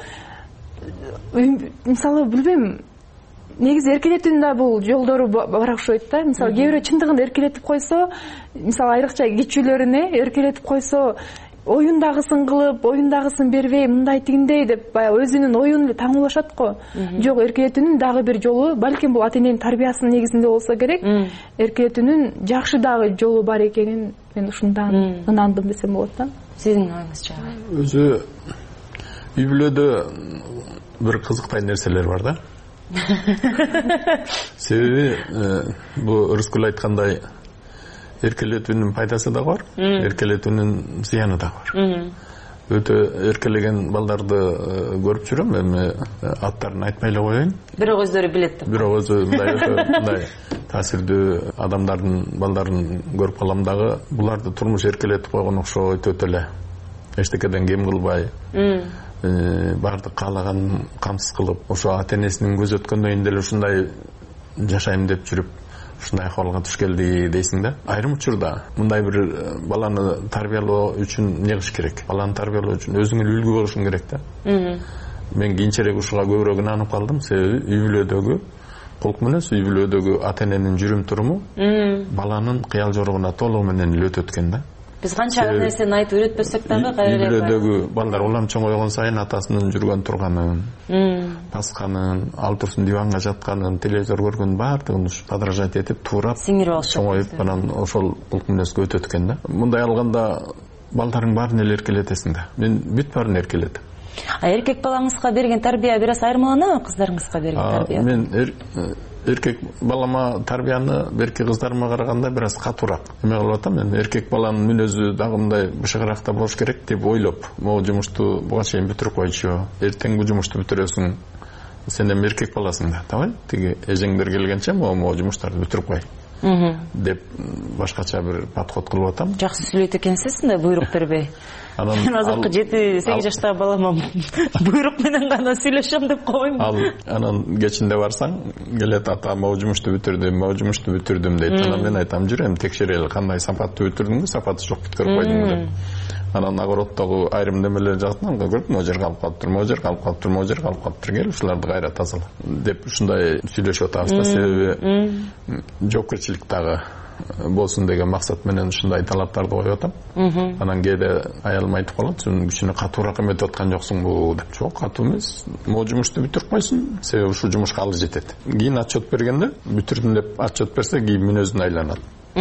мисалы билбейм, негизи эркелетүүнүн да бул жолдору бар окшойт да. Мисалы кээ бирөө чындыгында эркелетип койсо, мисалы айрыкча кичүүлөрүнө эркелетип койсо, оюндагысын кылып, оюндагысын бербей, мындай тигиндей деп баягы өзүнүн оюн эле таңуулашат го. Жок, эркелетүүнүн дагы бир жолу, балким бул ата эненин тарбиясынын негизинде болсо керек, эркелетүүнүн жакшы дагы жолу бар экенин мен ушундан ынандым десем болот да. Сиздин оюңузча? Өзү үй бүлөдө бир кызыктай нерселер бар да. Себеби бул Рыскүл айткандай эркелетүүнүн пайдасы да бар, эркелетүүнүн зыяны да бар. Өтө эркелеген балдарды көрүп жүрөм, эми аттарын айтпай эле коеюн. Бирок өздөрү билет да. Бирок өзү мындай таасирдүү адамдардын балдарын көрүп калам дагы, буларды турмуш эркелетип койгон окшойт өтө эле. Эчтекеден кем кылбай, бардык каалаганын камсыз кылып, ошо ата энесинин көз өткөндөйүн деле ушундай жашайм деп жүрүп, ушундай акыбалга туш келди дейсиң да. Айрым учурда мындай бир баланы тарбиялоо үчүн эмне кылыш керек? Баланы тарбиялоо үчүн өзүңө үлгү болушуң керек да. мен кийинчерээк ушуга көбүрөөк ынанып калдым, себеби үй бүлөдөгү кулк мүнөз, үй бүлөдөгү ата эненин жүрүм туруму баланын кыял жоругуна толугу менен эле өтөт экен да. Биз канча нерсени айтып үйрөтпөсөк дагы кайра эле үйлөрдөгү балдар улам чоңойгон сайын атасынын жүргөн турганын, басканын, ал турсун диванга жатканын, телевизор көргөнүн баардыгын подражать этип, туурап, чоңоюп, анан ошол кулк мүнөзгө өтөт экен да. Мындай алганда балдардын баарын эле эркелетесиң да. Мен бүт баарын эркелетем. А эркек балаңызга берген тарбия бир аз айырмаланабы кыздарыңызга берген тарбия? Мен эркек балама тарбияны берки кыздарыма караганда бир аз катуураак эме кылып атам. Мен эркек баланын мүнөзү дагы мындай бышыгыраак да болуш керек деп ойлоп, могу жумушту буга чейин бүтүрүп койчу. Эртең бул жумушту бүтүрөсүң, сен эми эркек баласың да, табай? Тиги эжеңдер келгенче могу жумуштарды бүтүрүп кой деп башкача бир подход кылып атам. Жакшы сүйлөйт экенсиз да, буйрук бербей. Мен азыркы жети сегиз жаштагы балама буйрук менен гана сүйлөшөм деп койбойм. Ал анан кечинде барсаң, келет ата могу жумушту бүтүрдүм, могу жумушту бүтүрдүм дейт. Анан мен айтам, жүрөм текшерели, кандай сапаттуу бүтүрдүңбү, сапаты жок бүткөрүп койдуңбу деп. Анан огороттогу айрым немелер жактан көрүп, могу жер калып калыптыр, могу жер калып калыптыр, могу жер калып калыптыр, кел ушуларды кайра тазала деп ушундай сүйлөшүп атабыз да, себеби жоопкерчилик дагы болсун деген максат менен ушундай талаптарды коюп атам. Анан кээде аялым айтып калат, сен кичине катуураак эметип аткан жоксуңбу деп. Жок, катуу эмес. Могу жумушту бүтүрүп койсун, себеби ушул жумушка ал жетет. Кийин отчет бергенде, бүтүрдүм деп отчет берсе, кийин мүнөзүнө айланат.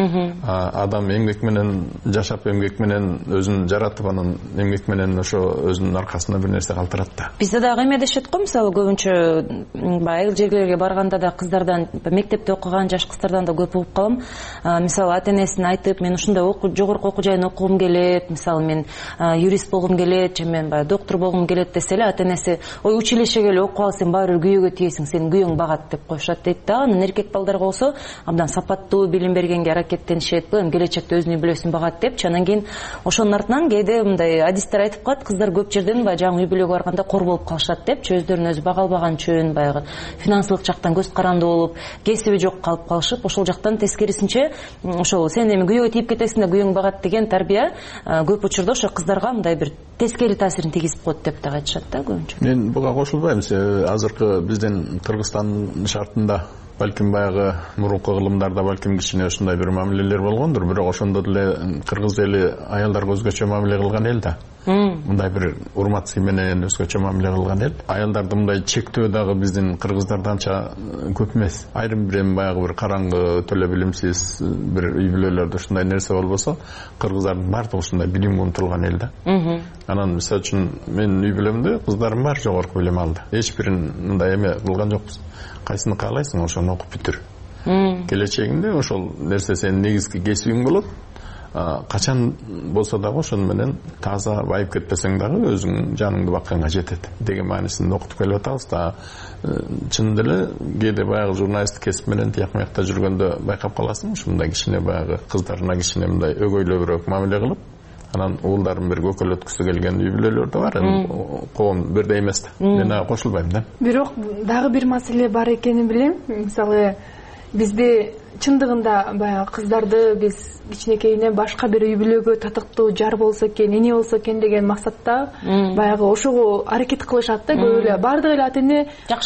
Адам эмгек менен жашап, эмгек менен өзүн жаратып, анан эмгек менен ошо өзүнүн аркасына бир нерсе калтырат да. Бизде дагы эме дешет го, мисалы көбүнчө айыл жерлерге барганда да кыздардан, мектепте окуган жаш кыздардан да көп угуп калам. Мисалы ата энесине айтып, мен ушундай жогорку окуу жайын окугум келет, мисалы мен юрист болгум келет, же мен баягы доктор болгум келет десе эле, ата энеси, ой училищеге эле окуп ал, сен баары бир күйөөгө тиесиң, сенин күйөөң багат деп коюшат дейт да. Анан эркек балдарга болсо абдан сапаттуу билим бергенге аракеттенишет, бул эми келечекте өзүнүн үй бүлөсүн багат депчи. Анан кийин ошонун артынан кээде мындай адистер айтып калат, кыздар көп жерден баягы жаңы үй бүлөгө барганда кор болуп калышат депчи, өздөрүн өзү бага албаган үчүн баягы финансылык жактан көз каранды болуп, кесиби жок калып калышып, ошол жактан тескерисинче ошол сен эми күйөөгө тийип кетесиң да күйөөң багат деген тарбия көп учурда ошо кыздарга мындай бир тескери таасирин тийгизип коет деп да айтышат да көбүнчө. Мен буга кошулбайм. Азыркы биздин Кыргызстан шартында балким баягы мурунку кылымдарда балким кичине ушундай бир мамилелер болгондур, бирок ошондо деле кыргыз эли аялдарга өзгөчө мамиле кылган эл да. Мындай бир урмат сый менен өзгөчө мамиле кылган эл. Аялдарды мындай чектөө дагы биздин кыргыздарда анча көп эмес. Айрым бир эми баягы бир караңгы, төлө билимсиз бир үй бүлөлөрдө ушундай нерсе болбосо, кыргыздардын баардыгы ушундай билимге умтулган эл да. Анан мисалы үчүн менин үй бүлөмдө кыздарым бар жогорку билим алды. Эч бирин мындай эме кылган жокпуз. Кайсыны каалайсың, ошону окуп бүтүр. Келечегинде ошол нерсе сенин негизги кесибиң болот. Качан болсо дагы ошону менен таза байып кетпесең дагы өзүң жаныңды бакканга жетет деген маанисинде окутуп келип атабыз да. Чынында эле кээде баягы журналисттик кесип менен тияк мыякта жүргөндө байкап каласың, ушундай кичине баягы кыздарына кичине мындай өгөйлөбүрөөк мамиле кылып, анан уулдарын бир көкөлөткүсү келген үй бүлөлөр да бар. Эми коом бирдей эмес да. Мен ага кошулбайм да. Бирок дагы бир маселе бар экенин билем. Мисалы бизде чындыгында баягы кыздарды биз кичинекейинен башка бир үй бүлөгө татыктуу жар болсо экен, эне болсо экен деген максатта баягы ошого аракет кылышат да. Көп эле баардык эле ата эне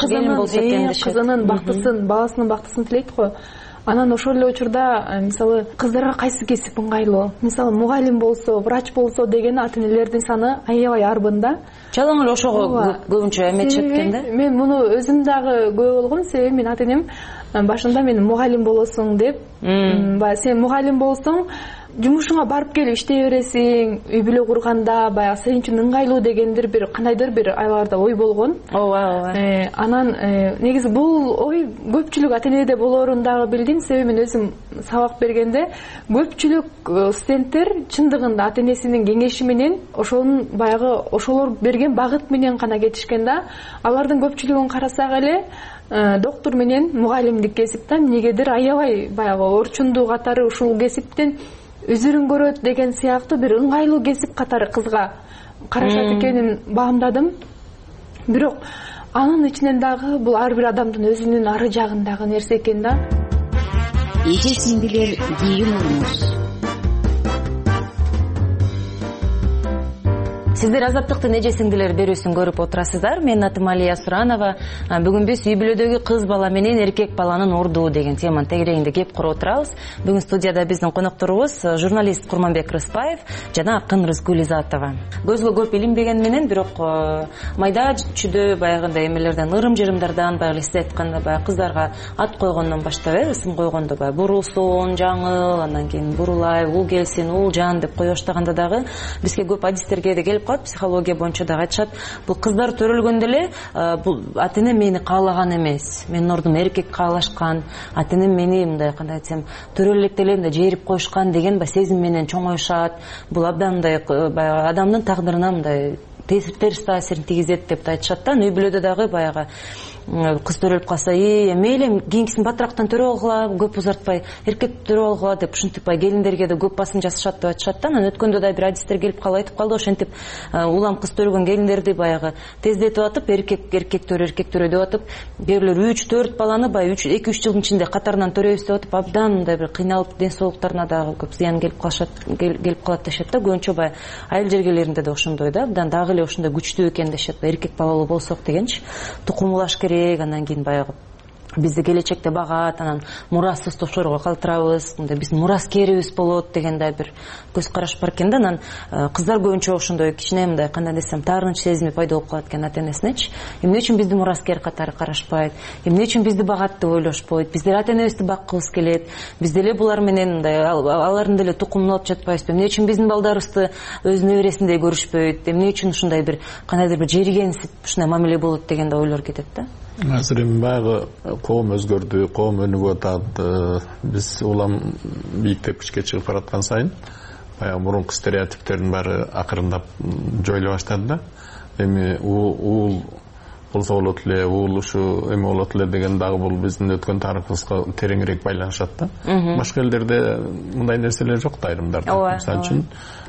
кызынын бактысын, баласынын бактысын тилейт го. Анан ошол эле учурда мисалы кыздарга кайсы кесип ыңгайлуу? Мисалы мугалим болсо, врач болсо деген ата энелердин саны аябай арбын да. Жалаң эле ошого көбүнчө эметишет экен да. Мен муну өзүм дагы күбө болгом, себеби менин ата энем башында мени мугалим болосуң деп, баягы сен мугалим болсоң, жумушуңа барып келип иштей бересиң, үй бүлө курганда баягы сен үчүн ыңгайлуу дегендир бир кандайдыр бир айларда ой болгон. Ооба, ооба. Анан негизи бул ой көпчүлүк ата энеде болоорун дагы билдим, себеби мен өзүм сабак бергенде көпчүлүк студенттер чындыгында ата энесинин кеңеши менен ошонун баягы ошолор берген багыт менен гана кетишкен да. Алардын көпчүлүгүн карасак эле доктор менен мугалимдик кесип да эмнегедир аябай баягы орчундуу катары ушул кесиптен өзүрүн көрөт деген сыяктуу бир ыңгайлуу кесип катары кызга карашат экенин баамдадым. Бирок анын ичинен дагы бул ар бир адамдын өзүнүн ары жагындагы нерсе экен да. Эже-сиңдилер кийин уруңуз. Сиздер Азаттыктын эже сиңдилер берүүсүн көрүп отурасыздар. Менин атым Алия Суранова. Бүгүн биз үй бүлөдөгү кыз бала менен эркек баланын ордуу деген теманын тегерегинде кеп куруп отурабыз. Бүгүн студияда биздин конокторубуз журналист Курманбек Рыспаев жана акын Рызгүл Изатова. Көзгө көп илинбеген менен, бирок майда чүдө баягындай эмелерден, ырым-жырымдардан, баягы сиз айткандай баягы кыздарга ат койгондон баштап, э, ысым койгондо баягы Бурулсун, Жаңыл, андан кийин Бурулай, Ул келсин, Уулжан деп кое баштаганда дагы бизге көп адистерге да келип калат, психология боюнча дагы айтышат. Бул кыздар төрөлгөндө эле бул ата энем мени каалаган эмес, менин ордума эркек каалашкан, ата энем мени мындай кандай айтсам төрөлө электе эле мындай жээрип коюшкан деген баягы сезим менен чоңоюшат. Бул абдан мындай баягы адамдын тагдырына мындай терс таасирин тийгизет деп айтышат да. Үй бүлөдө дагы баягы кыз төрөлүп калса, и мейли кийинкисин батырактан төрөп алгыла, көп узартпай эркек төрөп алгыла деп ушинтип баягы келиндерге да көп басым жасашат деп айтышат да. Анан өткөндө да бир адистер келип калып айтып калды, ошентип улам кыз төрөгөн келиндерди баягы тездетип атып, эркек эркек төрө эркек төрө деп атып, бирлер үч төрт баланы баягы эки үч жылдын ичинде катарынан төрөйбүз деп атып, абдан мындай бир кыйналып, ден соолуктарына дагы көп зыян келип калышат, келип калат дешет да. Көбүнчө баягы айыл жергелеринде да ошондой да, абдан дагы эле ошондой күчтүү экен дешет. Эркек балалуу болсок дегенчи, тукум улаш керек, андан кийин баягы бизди келечекте багат, анан мурасыз топшорго калтырабыз, мындай биздин мураскерибиз болот дегендей бир көз караш бар экен да. Анан кыздар көбүнчө ошондой кичине мындай кандай десем таарынч сезими пайда болуп калат экен ата энесинечи. Эмне үчүн бизди мураскер катары карашпайт, эмне үчүн бизди багат деп ойлошпойт, биздер ата энебизди баккыбыз келет, биз деле булар менен мындай алардын деле тукумун алып жатпайбызбы, эмне үчүн биздин балдарыбызды өзүнүн небересиндей көрүшпөйт, эмне үчүн ушундай бир кандайдыр бир жергенсип ушундай мамиле болот дегенде ойлор кетет да. Азыр эми баягы коом өзгөрдү, коом өнүгүп атат. Биз улам бийиктепкичке чыгып бараткан сайын баягы мурунку стереотиптердин баары акырындап жоюла баштады да. Эми уул болсо болот эле, уул ушу эме болот эле деген дагы бул биздин өткөн тарыхыбызга тереңирээк байланышат да. Башка элдерде мындай нерселер жок да, айрымдарда. Мисалы үчүн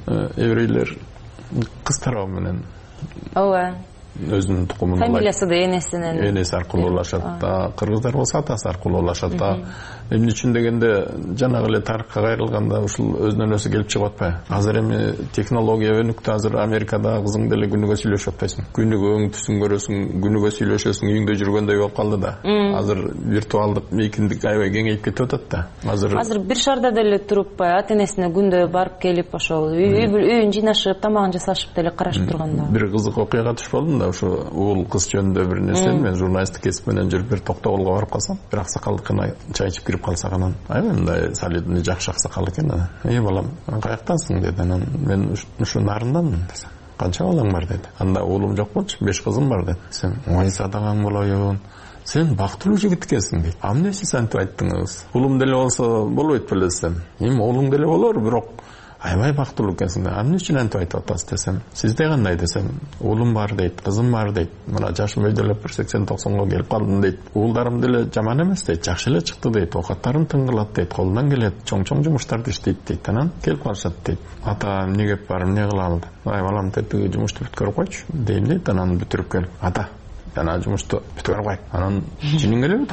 еврейлер кыз тарабы менен ооба өзүнүн тукумун фамилиясы да энесинен энеси аркылуу улашат да. Кыргыздар болсо атасы аркылуу улашат да. Эмне үчүн дегенде жанагы эле тарыхка кайрылганда ушул өзүнөн өзү келип чыгып атпайбы? Азыр эми технология өнүктү, азыр Америкада кызың деле күнүгө сүйлөшүп атпайсың. Күнүгө өң түсүн көрөсүң, күнүгө сүйлөшөсүң, үйүңдө жүргөндөй болуп калды да. Азыр виртуалдык мейкиндик аябай кеңейип кетип атат да. Азыр азыр бир шаарда деле туруп ата энесине күндө барып келип ошол үйүн жыйнашып, тамагын жасашып деле карашып турганда. Бир кызык окуяга түшүп болдум да, ушу уул кыз жөнүндө бир нерсе. Мен журналисттик кесип менен жүрүп бир токтогулга барып калсам, бир аксакалдыкына чай ичип кирип калсак, анан аябай мындай солидный жакшы аксакал экен. Эй балам, каяктансың деди. Анан мен ушу нарынданмын десем. Канча балаң бар деди. Анда уулум жок болчу, беш кызым бар деди. Сен ой садагаң болоюн, сен бактылуу жигит экенсиң дейт. А эмне сиз антип айттыңыз? Уулум деле болсо болбойт беле десем. Эми уулуң деле болор, бирок аябай бактылуу экенсиң. А эмне үчүн антип айтып атасыз десем. Сизде кандай десем. Уулум бар дейт, кызым бар дейт. Мына жашым өйдөлөп бир сексен токсонго келип калдым дейт. Уулдарым деле жаман эмес дейт, жакшы эле чыкты дейт. Оокаттарын тың кылат дейт, колунан келет, чоң-чоң жумуштарды иштейт дейт. Анан келип калышат дейт. Ата, эмне кеп бар, эмне кылалы? Ай балам, тетиги жумушту бүткөрүп койчу дейм дейт. Анан бүтүрүп келип, ата, жана жумушту бүткөрүп кой. Анан жинин келеби?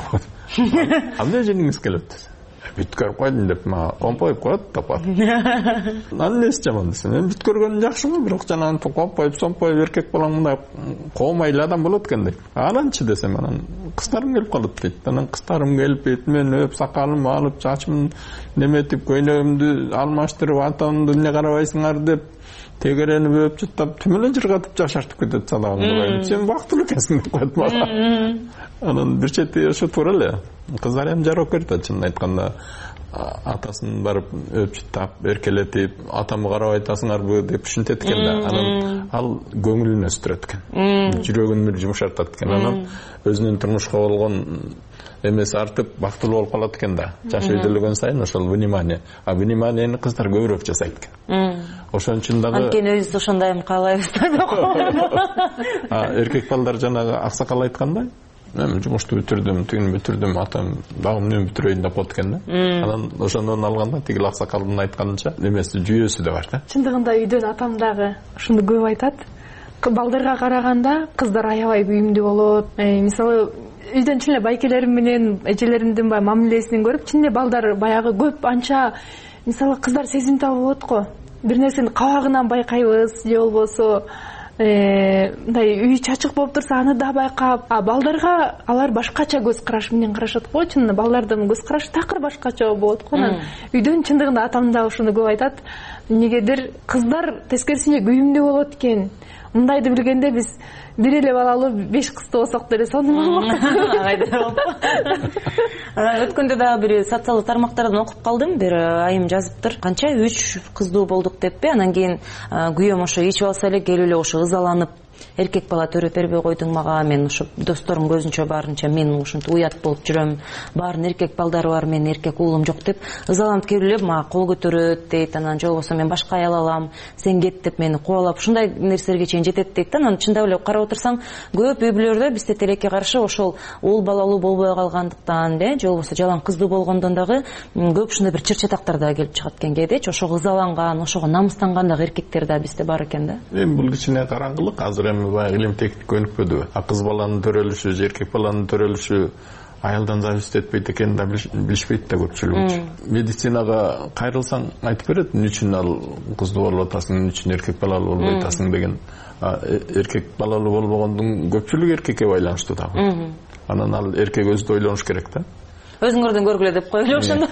Андай жиниңиз келет десе. Бүткөрүп койдум деп мага компоюп коет деп атат. Анан эмнеси жаман десем, мен бүткөргөнүм жакшымы, бирок жанагы компоюп, сомпоюп эркек балаң мындай коомайлы адам болот экен дейт. Ананчы десем, анан кыздарым келип калат дейт. Анан кыздарым келип, бетимен өп, сакалымды алып, чачымды неметип, көйнөгүмдү алмаштырып, атамды эмне карабайсыңар деп тегеренип өп жыттап, түм эле жыргатып жашартып кетет садагым. Сен бактылуу экенсиң деп коет мага. Анан бир чети ошо туура эле. Кыздар эми жарок берет, чынын айтканда. Атасын барып өп жыттап, эркелетип, атамы карабай атасыңарбы деп ушинтет экен да. Анан ал көңүлүн өстүрөт экен. Жүрөгүн бир жумшартат экен. Анан өзүнүн турмушка болгон эмеси артып, бактылуу болуп калат экен да. Жаш өйдөлгөн сайын ошол внимание. А вниманиени кыздар көбүрөөк жасайт экен. Ошон үчүн дагы анткени өзүбүз ошондойм каалайбыз да. Эркек балдар жанагы аксакал айткандай, мен жумушту бүтүрдүм, тигини бүтүрдүм, атам дагы эмне бүтүрөйүн деп коет экен да. Анан ошондон алганда тигил аксакалдын айтканынча эмеси жүйөсү да бар да. Чындыгында үйдөн атам дагы ушуну көп айтат. Балдарга караганда кыздар аябай бүйүмдүү болот. Мисалы үйдөн чын эле байкелерим менен эжелеримдин мамилесин көрүп, чын эле балдар баягы көп анча, мисалы кыздар сезимтал болот го. бир нерсени кабагынан байкайбыз же болбосо мындай үй чачык болуп турса аны да байкап, а балдарга алар башкача көз караш менен карашат го. Чын балдардын көз карашы такыр башкача болот го. Анан үйдөн чындыгында атам да ушуну көп айтат. Негедир кыздар тескерисинче күйүмдүү болот экен. Мындайды билгенде биз бир эле балалуу беш кызды болсок деле сонун болмок. Өткөндө дагы бир социалдык тармактардан окуп калдым. Бир айым жазыптыр. Канча үч кыздуу болдук деппи. Анан кийин күйөөм ошо ичип алса эле келип эле ошо ызаланып, эркек бала төрөп бербей койдуң мага, мен ошо досторум көзүнчө баарынча мен ушинтип уят болуп жүрөм, баардын эркек балдары бар, менин эркек уулум жок деп ызаланып келип эле мага кол көтөрөт дейт. Анан же болбосо мен башка аял алам, сен кет деп мени кубалап, ушундай нерселерге чейин жетет дейт. Анан чындап эле карап отурсаң, көп үй бүлөлөрдө бизде тилекке каршы ошол уул балалуу болбой калгандыктан, же болбосо жалаң кыздуу болгондон дагы көп ушундай бир чыр-чатактар дагы келип чыгат экен кээдечи. Ошого ызаланган, ошого намыстанган дагы эркектер да бизде бар экен да. Эми бул кичине караңгылык. Азыр эми баягы илим тектик өнүкпөдү. А кыз баланын төрөлүшү, эркек баланын төрөлүшү аялдан зависит этпейт экенин да билишпейт да көпчүлүгү. Медицинага кайрылсаң айтып берет, эмне үчүн ал кыздуу болуп атасың, эмне үчүн эркек балалуу болбой атасың деген. Эркек балалуу болбогондун көпчүлүгү эркекке байланыштуу дагы. Анан ал эркек өзү да ойлонуш керек да. Өзүңөрдөн көргүлө деп коелу ошондо.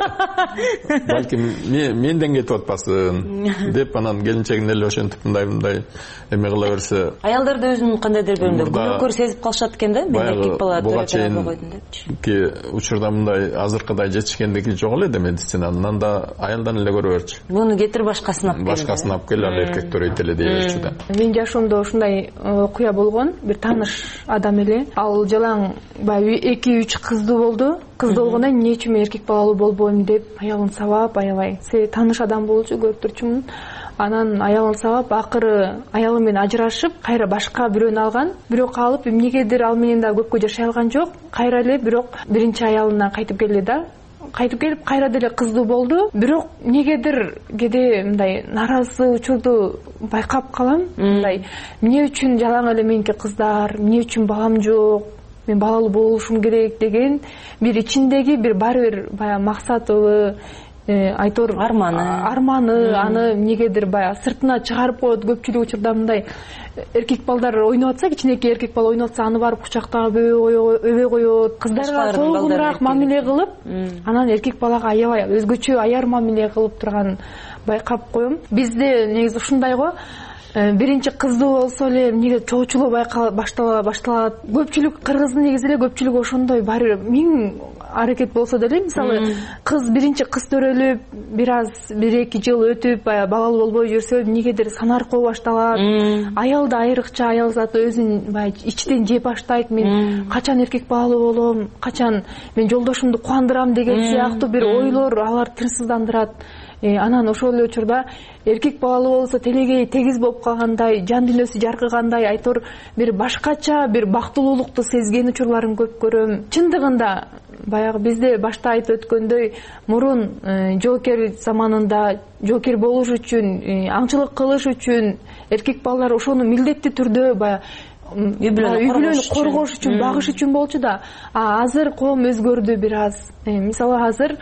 Балким менден кетип атпасын деп анан келинчегин эле ошентип мындай мындай эме кыла берсе. Аялдар да өзүнүн кандайдыр бир күнөөкөр сезип калышат экен да, мен эркек бала төрөп бербей койдум депчи. Ки учурда мындай азыркыдай жетишкендиги жок эле да медицинанын. Анан да аялдан эле көрө берчи. Муну кетир башкасын алып кел. Башкасын алып кел, ал эркек төрөйт эле дей берчи да. Мен жашоомдо ушундай окуя болгон, бир тааныш адам эле. Ал жалаң баягы эки үч кыздуу болду. Кыздуу болгондон эмне үчүн мен эркек балалуу болбойм деп аялын сабап, аябай се тааныш адам болчу, көрүп турчумун. Анан аялын сабап, акыры аялы менен ажырашып, кайра башка бирөөнү алган. Бирок алып эмнегедир ал менен да көпкө жашай алган жок. Кайра эле бирок биринчи аялына кайтып келди да. Кайтып келип кайра деле кыздуу болду. Бирок эмнегедир кээде мындай наразы учурду байкап калам. Мындай эмне үчүн жалаң эле меники кыздар, эмне үчүн балам жок, мен балалуу болушум керек деген бир ичиндеги бир баары бир баягы максатыбы, айтор арманы арманы аны эмнегедир баягы сыртына чыгарып коет. Көпчүлүк учурда мындай эркек балдар ойноп атса, кичинекей эркек бала ойноп атса, аны барып кучактап өбөй коет, кыздарга солгунураак мамиле кылып, анан эркек балага аябай өзгөчө аяр мамиле кылып турганын байкап коем. Бизде негизи ушундай го. Биринчи кыздуу болсо эле эмнеге чоочулоо баштала башталат. Көпчүлүк кыргыздын негизи эле көпчүлүгү ошондой, баары миң аракет болсо деле, мисалы кыз биринчи кыз төрөлүп, бир аз бир эки жыл өтүп балалуу болбой жүрсө эмнегедир санаркоо башталат. Аял да айрыкча, аял заты өзүн баягы ичтен жеп баштайт. Мен качан эркек балалуу болом, качан мен жолдошумду кубандырам деген сыяктуу бир ойлор алар тынчсыздандырат. Анан ошол эле учурда эркек балалуу болсо телегей тегиз болуп калгандай, жан дүйнөсү жаркыгандай, айтор бир башкача бир бактылуулукту сезген учурларын көп көрөм. Чындыгында баягы бизде башта айтып өткөндөй, мурун жоокер заманында жоокер болуш үчүн, аңчылык кылыш үчүн эркек балалар ошону милдеттүү түрдө баягы үй бүлөнү коргош үчүн, багыш үчүн болчу да. А азыр коом өзгөрдү бир аз. Мисалы азыр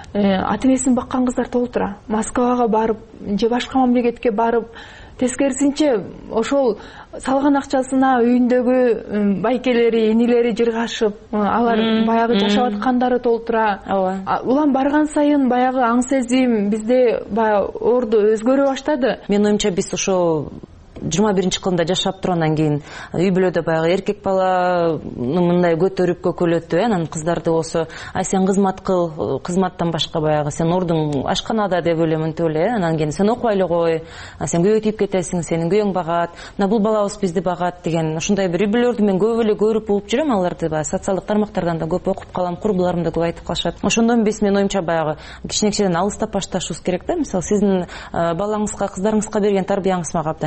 ата энесин баккан кыздар толтура. Москвага барып, же башка мамлекетке барып, тескерисинче ошол салган акчасына үйүндөгү байкелери, инилери жыргашып, алар баягы жашап аткандары толтура. Улам барган сайын баягы аң сезим бизде баягы орду өзгөрө баштады. Менин оюмча биз ошо жыйырма биринчи кылымда жашап тургандан кийин үй бүлөдө баягы эркек баланы мындай көтөрүп көкөлөтүп, анан кыздарды болсо ай сен кызмат кыл, кызматтан башка баягы сен ордуң ашканада деп эле мынтип эле, анан кийин сен окубай эле кой, сен күйөө тийип кетесиң, сенин күйөөң багат, мына бул балабыз бизди багат деген ушундай бир үй бүлөлөрдү мен көп эле көрүп угуп жүрөм. Аларды баягы социалдык тармактардан да көп окуп калам, курбуларым да көп айтып калышат. Ошондон биз менин оюмча баягы кичинекчеден алыстап башташыбыз керек да. Мисалы сиздин балаңызга, кыздарыңызга берген тарбияңыз мага абдан жакты.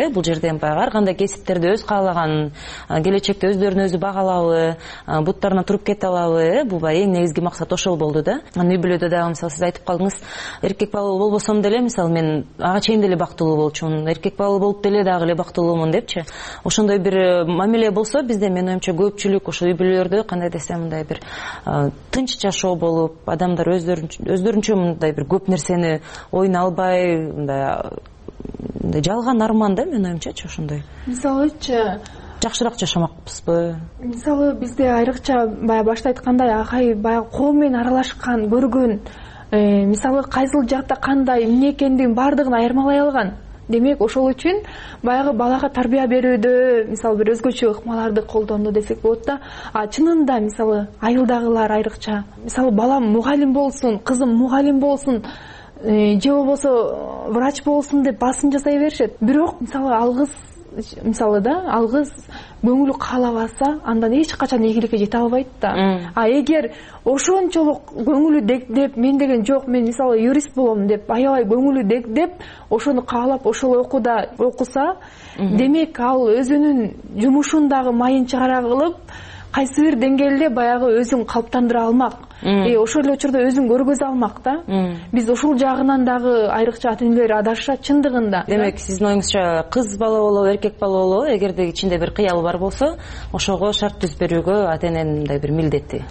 э бул жерден баягы ар кандай кесиптерди өз каалаган, келечекте өздөрүн өзү багалабы, буттарына туруп кете алабы, э бул баягы эң негизги максат ошол болду да. Үй бүлөдө дагы мисалы сиз айтып калдыңыз, эркек балалуу болбосом деле мисалы мен ага чейин деле бактылуу болчумун, эркек балалуу болуп деле дагы эле бактылуумун депчи. Ошондой бир мамиле болсо бизде, менин оюмча, көпчүлүк ошо үй бүлөлөрдө кандай десем мындай бир тынч жашоо болуп, адамдар өздөрүнчө мындай бир көп нерсени ойуна албай, мындай жалган арман да, менин оюмчачы ошондой. Мисалычы жакшыраак жашамакпызбы? Мисалы бизде айрыкча баягы башта айткандай акай баягы коом менен аралашкан, көргөн, мисалы кайсыл жакта кандай эмне экендигин баардыгын айырмалай алган. Демек ошол үчүн баягы балага тарбия берүүдө мисалы бир өзгөчө ыкмаларды колдонду десек болот да. А чынында мисалы айылдагылар айрыкча мисалы балам мугалим болсун, кызым мугалим болсун, же болбосо врач болсун деп басым жасай беришет. Бирок мисалы алгыз мисалы да алгыз көңүлү каалабаса, андан эч качан ийгиликке жете албайт да. А эгер ошончолук көңүлү дегдеп, мен деген жок, мен мисалы юрист болом деп, аябай көңүлү дегдеп, ошону каалап ошол окууда окуса, демек ал өзүнүн жумушун дагы майын чыгара кылып, кайсы бир деңгээлде баягы өзүн калыптандыра алмак. Э ошол эле учурда өзүн көргөзө алмак да. Биз ошол жагынан дагы айрыкча ата-энелер адашат чындыгында. Демек сиздин оюңузча кыз бала болобу, эркек бала болобу, эгерде ичинде бир кыял бар болсо, ошого шарт түзүп берүүгө ата-эненин мындай бир милдети.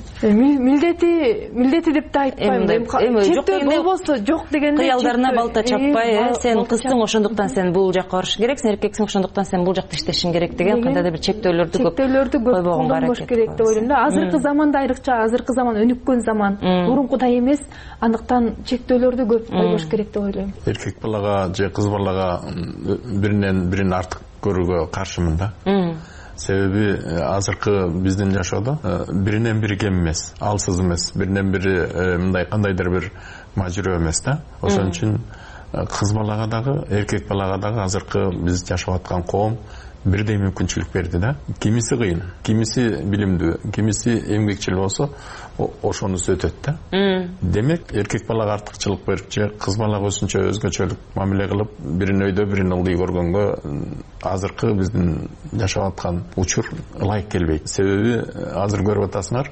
Милдети, милдети деп да айтпайм. Чектөө болбосо жок дегенде кыялдарына балта чаппай, э сен кыздың, ошондуктан сен бул жакка барышың керек, сен эркексиң, ошондуктан сен бул жакта иштешиң керек деген кандайдыр бир чектөөлөрдү көп чектөөлөрдү көп колдонбош керек деп ойлойм да. Азыркы заманда айрыкча, азыркы заман өнүккөн заман, мурункудай эмес, андыктан чектөөлөрдү көп койбош керек деп ойлойм. Эркек балага же кыз балага биринен бирин артык көрүүгө каршымын да. Себеби азыркы биздин жашоодо биринен бири кем эмес, алсыз эмес, биринен бири мындай кандайдыр бир мажүрө эмес да. Ошон үчүн кыз балага дагы, эркек балага дагы азыркы биз жашап аткан коом бирдей мүмкүнчүлүк берди да. Кимиси кыйын, кимиси билимдүү, кимиси эмгекчил болсо ошону өтөт да. Демек эркек балага артыкчылык берип же кыз балага өзүнчө өзгөчөлүк мамиле кылып, бирин өйдө бирин ылдый көргөнгө азыркы биздин жашап аткан учур ылайык келбейт. Себеби азыр көрүп атасыңар,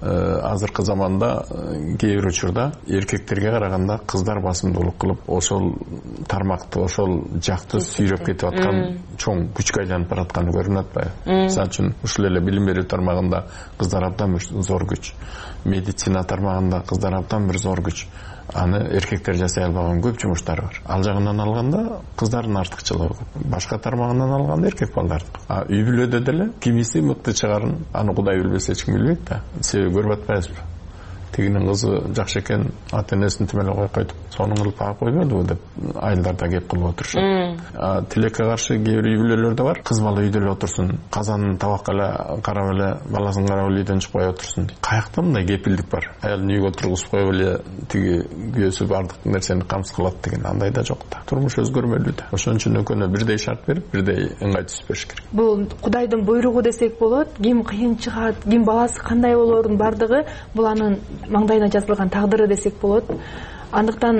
азыркы заманда кээ бир учурда эркектерге караганда кыздар басымдуулук кылып, ошол тармакты, ошол жакты сүйрөп кетип аткан чоң күчкө айланып баратканы көрүнүп атпайбы? Мисалы үчүн ушул эле билим берүү тармагында кыздар абдан бир зор күч, медицина тармагында кыздар абдан бир зор күч. Аны эркектер жасай албаган көп жумуштар бар. Ал жагынан алганда кыздардын артыкчылыгы көп. Башка тармагынан алганда эркек балдардыкы. А үй бүлөдө деле кимиси мыкты чыгарын аны Кудай билбесе эч ким билбейт да. Себеби көрүп атпайбызбы? Тигинин кызы жакшы экен, ата-энесин тимелеп коюп койтуп, сонун кылып багып койбойдубу деп айылдарда кеп кылып отурушат. А тилекке каршы кээ бир үй бүлөлөрдө бар, кыз бала үйдө эле отурсун, казанын табакка эле карап эле, баласын карап эле үйдөн чыкпай отурсун. Каякта мындай кепилдик бар? Аялын үйгө тургузуп коюп эле тиги күйөөсү бардык нерсени камсыз кылат деген андай да жок да. Турмуш өзгөрмөлүү да. Ошон үчүн экөөнө бирдей шарт берип, бирдей ыңгай түзүп бериш керек. Бул Кудайдын буйругу десек болот. Ким кыйын чыгат, ким баласы кандай болордун бардыгы бул анын маңдайына жазылган тагдыры десек болот. Андыктан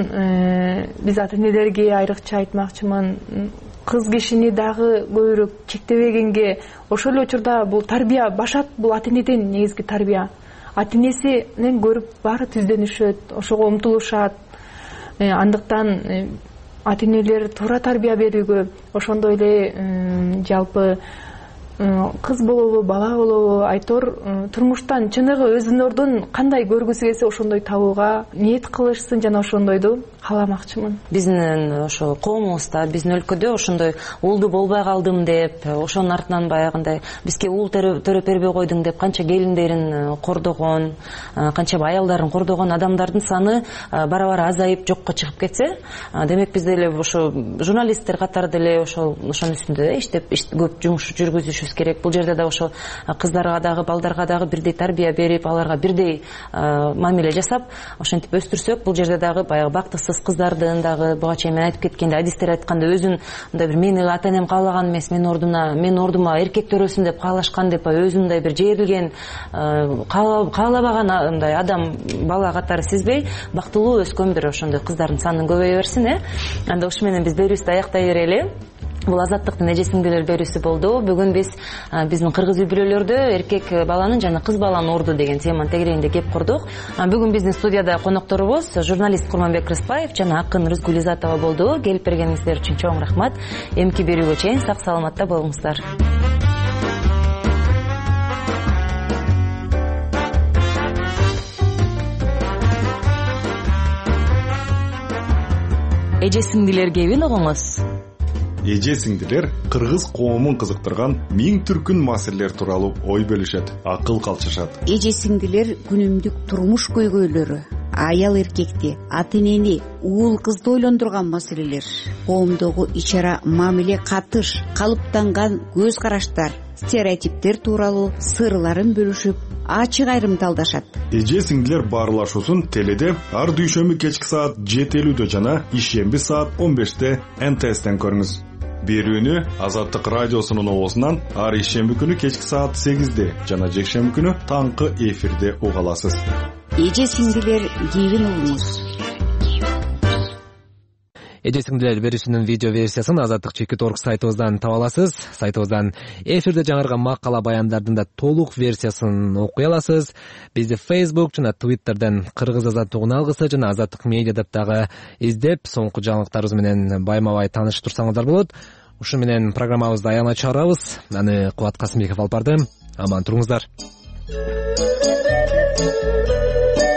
биз ата-энелерге айрыкча айтмакчымын, кыз кишини дагы көбүрөөк чектебегенге, ошол эле учурда бул тарбия башат, бул ата-энеден негизги тарбия. Ата-энесинен көрүп баары түздөнүшөт, ошого умтулушат. Андыктан ата-энелер туура тарбия берүүгө, ошондой эле жалпы кыз болобу, бала болобу, айтор турмуштан чыныгы өзүнүн ордун кандай көргүсү келсе ошондой табууга ниет кылышсын, жана ошондойду кааламакчымын. Биздин ошо коомубузда, биздин өлкөдө ошондой уулду болбой калдым деп, ошонун артынан баягындай бизге уул төрөп бербей койдуң деп канча келиндерин кордогон, канча аялдарын кордогон адамдардын саны бара-бара азайып жокко чыгып кетсе, демек биз деле ошо журналисттер катары деле ошол ошонун үстүндө иштеп көп жумуш жүргүзүшүбүз керек. Бул жерде да ошо кыздарга дагы, балдарга дагы бирдей тарбия берип, аларга бирдей мамиле жасап, ошентип өстүрсөк, бул жерде дагы баягы бактысыз кыздардын дагы буга чейин мен айтып кеткендей, адистер айткандай өзүн мындай бир мени ата-энем каалаган эмес, менин ордуна, менин ордума эркек төрөсүн деп каалашкан деп өзүн мындай бир жерилген, каалабаган мындай адам бала катары сезбей, бактылуу өскөн бир ошондой кыздардын саны көбөйө берсин, э. Анда ушу менен биз берүүбүздү аяктай берели. бул азаттыктын эже сиңдилер берүүсү болду. Бүгүн биз биздин кыргыз үй бүлөлөрдө эркек баланын жана кыз баланын орду деген теманын тегерегинде кеп курдук. Бүгүн биздин студияда конокторубуз журналист Курманбек Рыспаев жана акын Рызгүл Изатова болду. Келип бергениңиздер үчүн чоң рахмат. Эмки берүүгө чейин сак саламатта болуңуздар. Эже сиңдилер кебин угуңуз. Эже сиңдилер кыргыз коомун кызыктырган миң түркүн маселелер тууралуу ой бөлүшөт, акыл калчышат. Эже сиңдилер күнүмдүк турмуш көйгөйлөрү, аял эркекти, ата энени, уул кызды ойлондурган маселелер, коомдогу ичара мамиле катыш, калыптанган көз караштар, стереотиптер тууралуу сырларын бөлүшүп, ачык айрымдалдашат. Эже сиңдилер баарлашуусун теледе ар дүйшөмбү кечки саат жети элүүдө жана ишемби саат он беште эн тэ эстен көрүңүз. Берүүнү Азаттык радиосунун оозунан ар ишемби күнү кечки саат сегизде жана жекшемби күнү таңкы эфирде уга аласыз. Эже сиңдилер кийин угуңуз. Эже сиңдилер берүүсүнүн видео версиясын Азаттык чекит точка орг сайтыбыздан таба аласыз. Сайтыбыздан эфирде жаңырган макала баяндардын да толук версиясын окуй аласыз. Бизди Facebook жана Twitterден Кыргыз Азаттыгын алгысы жана Азаттык медиа деп дагы издеп, соңку жаңылыктарыбыз менен байма-бай таанышып турсаңыздар болот. Ушу менен программабызды аягына чыгарабыз. Аны Кубат Касымбеков алып барды. Аман туруңуздар.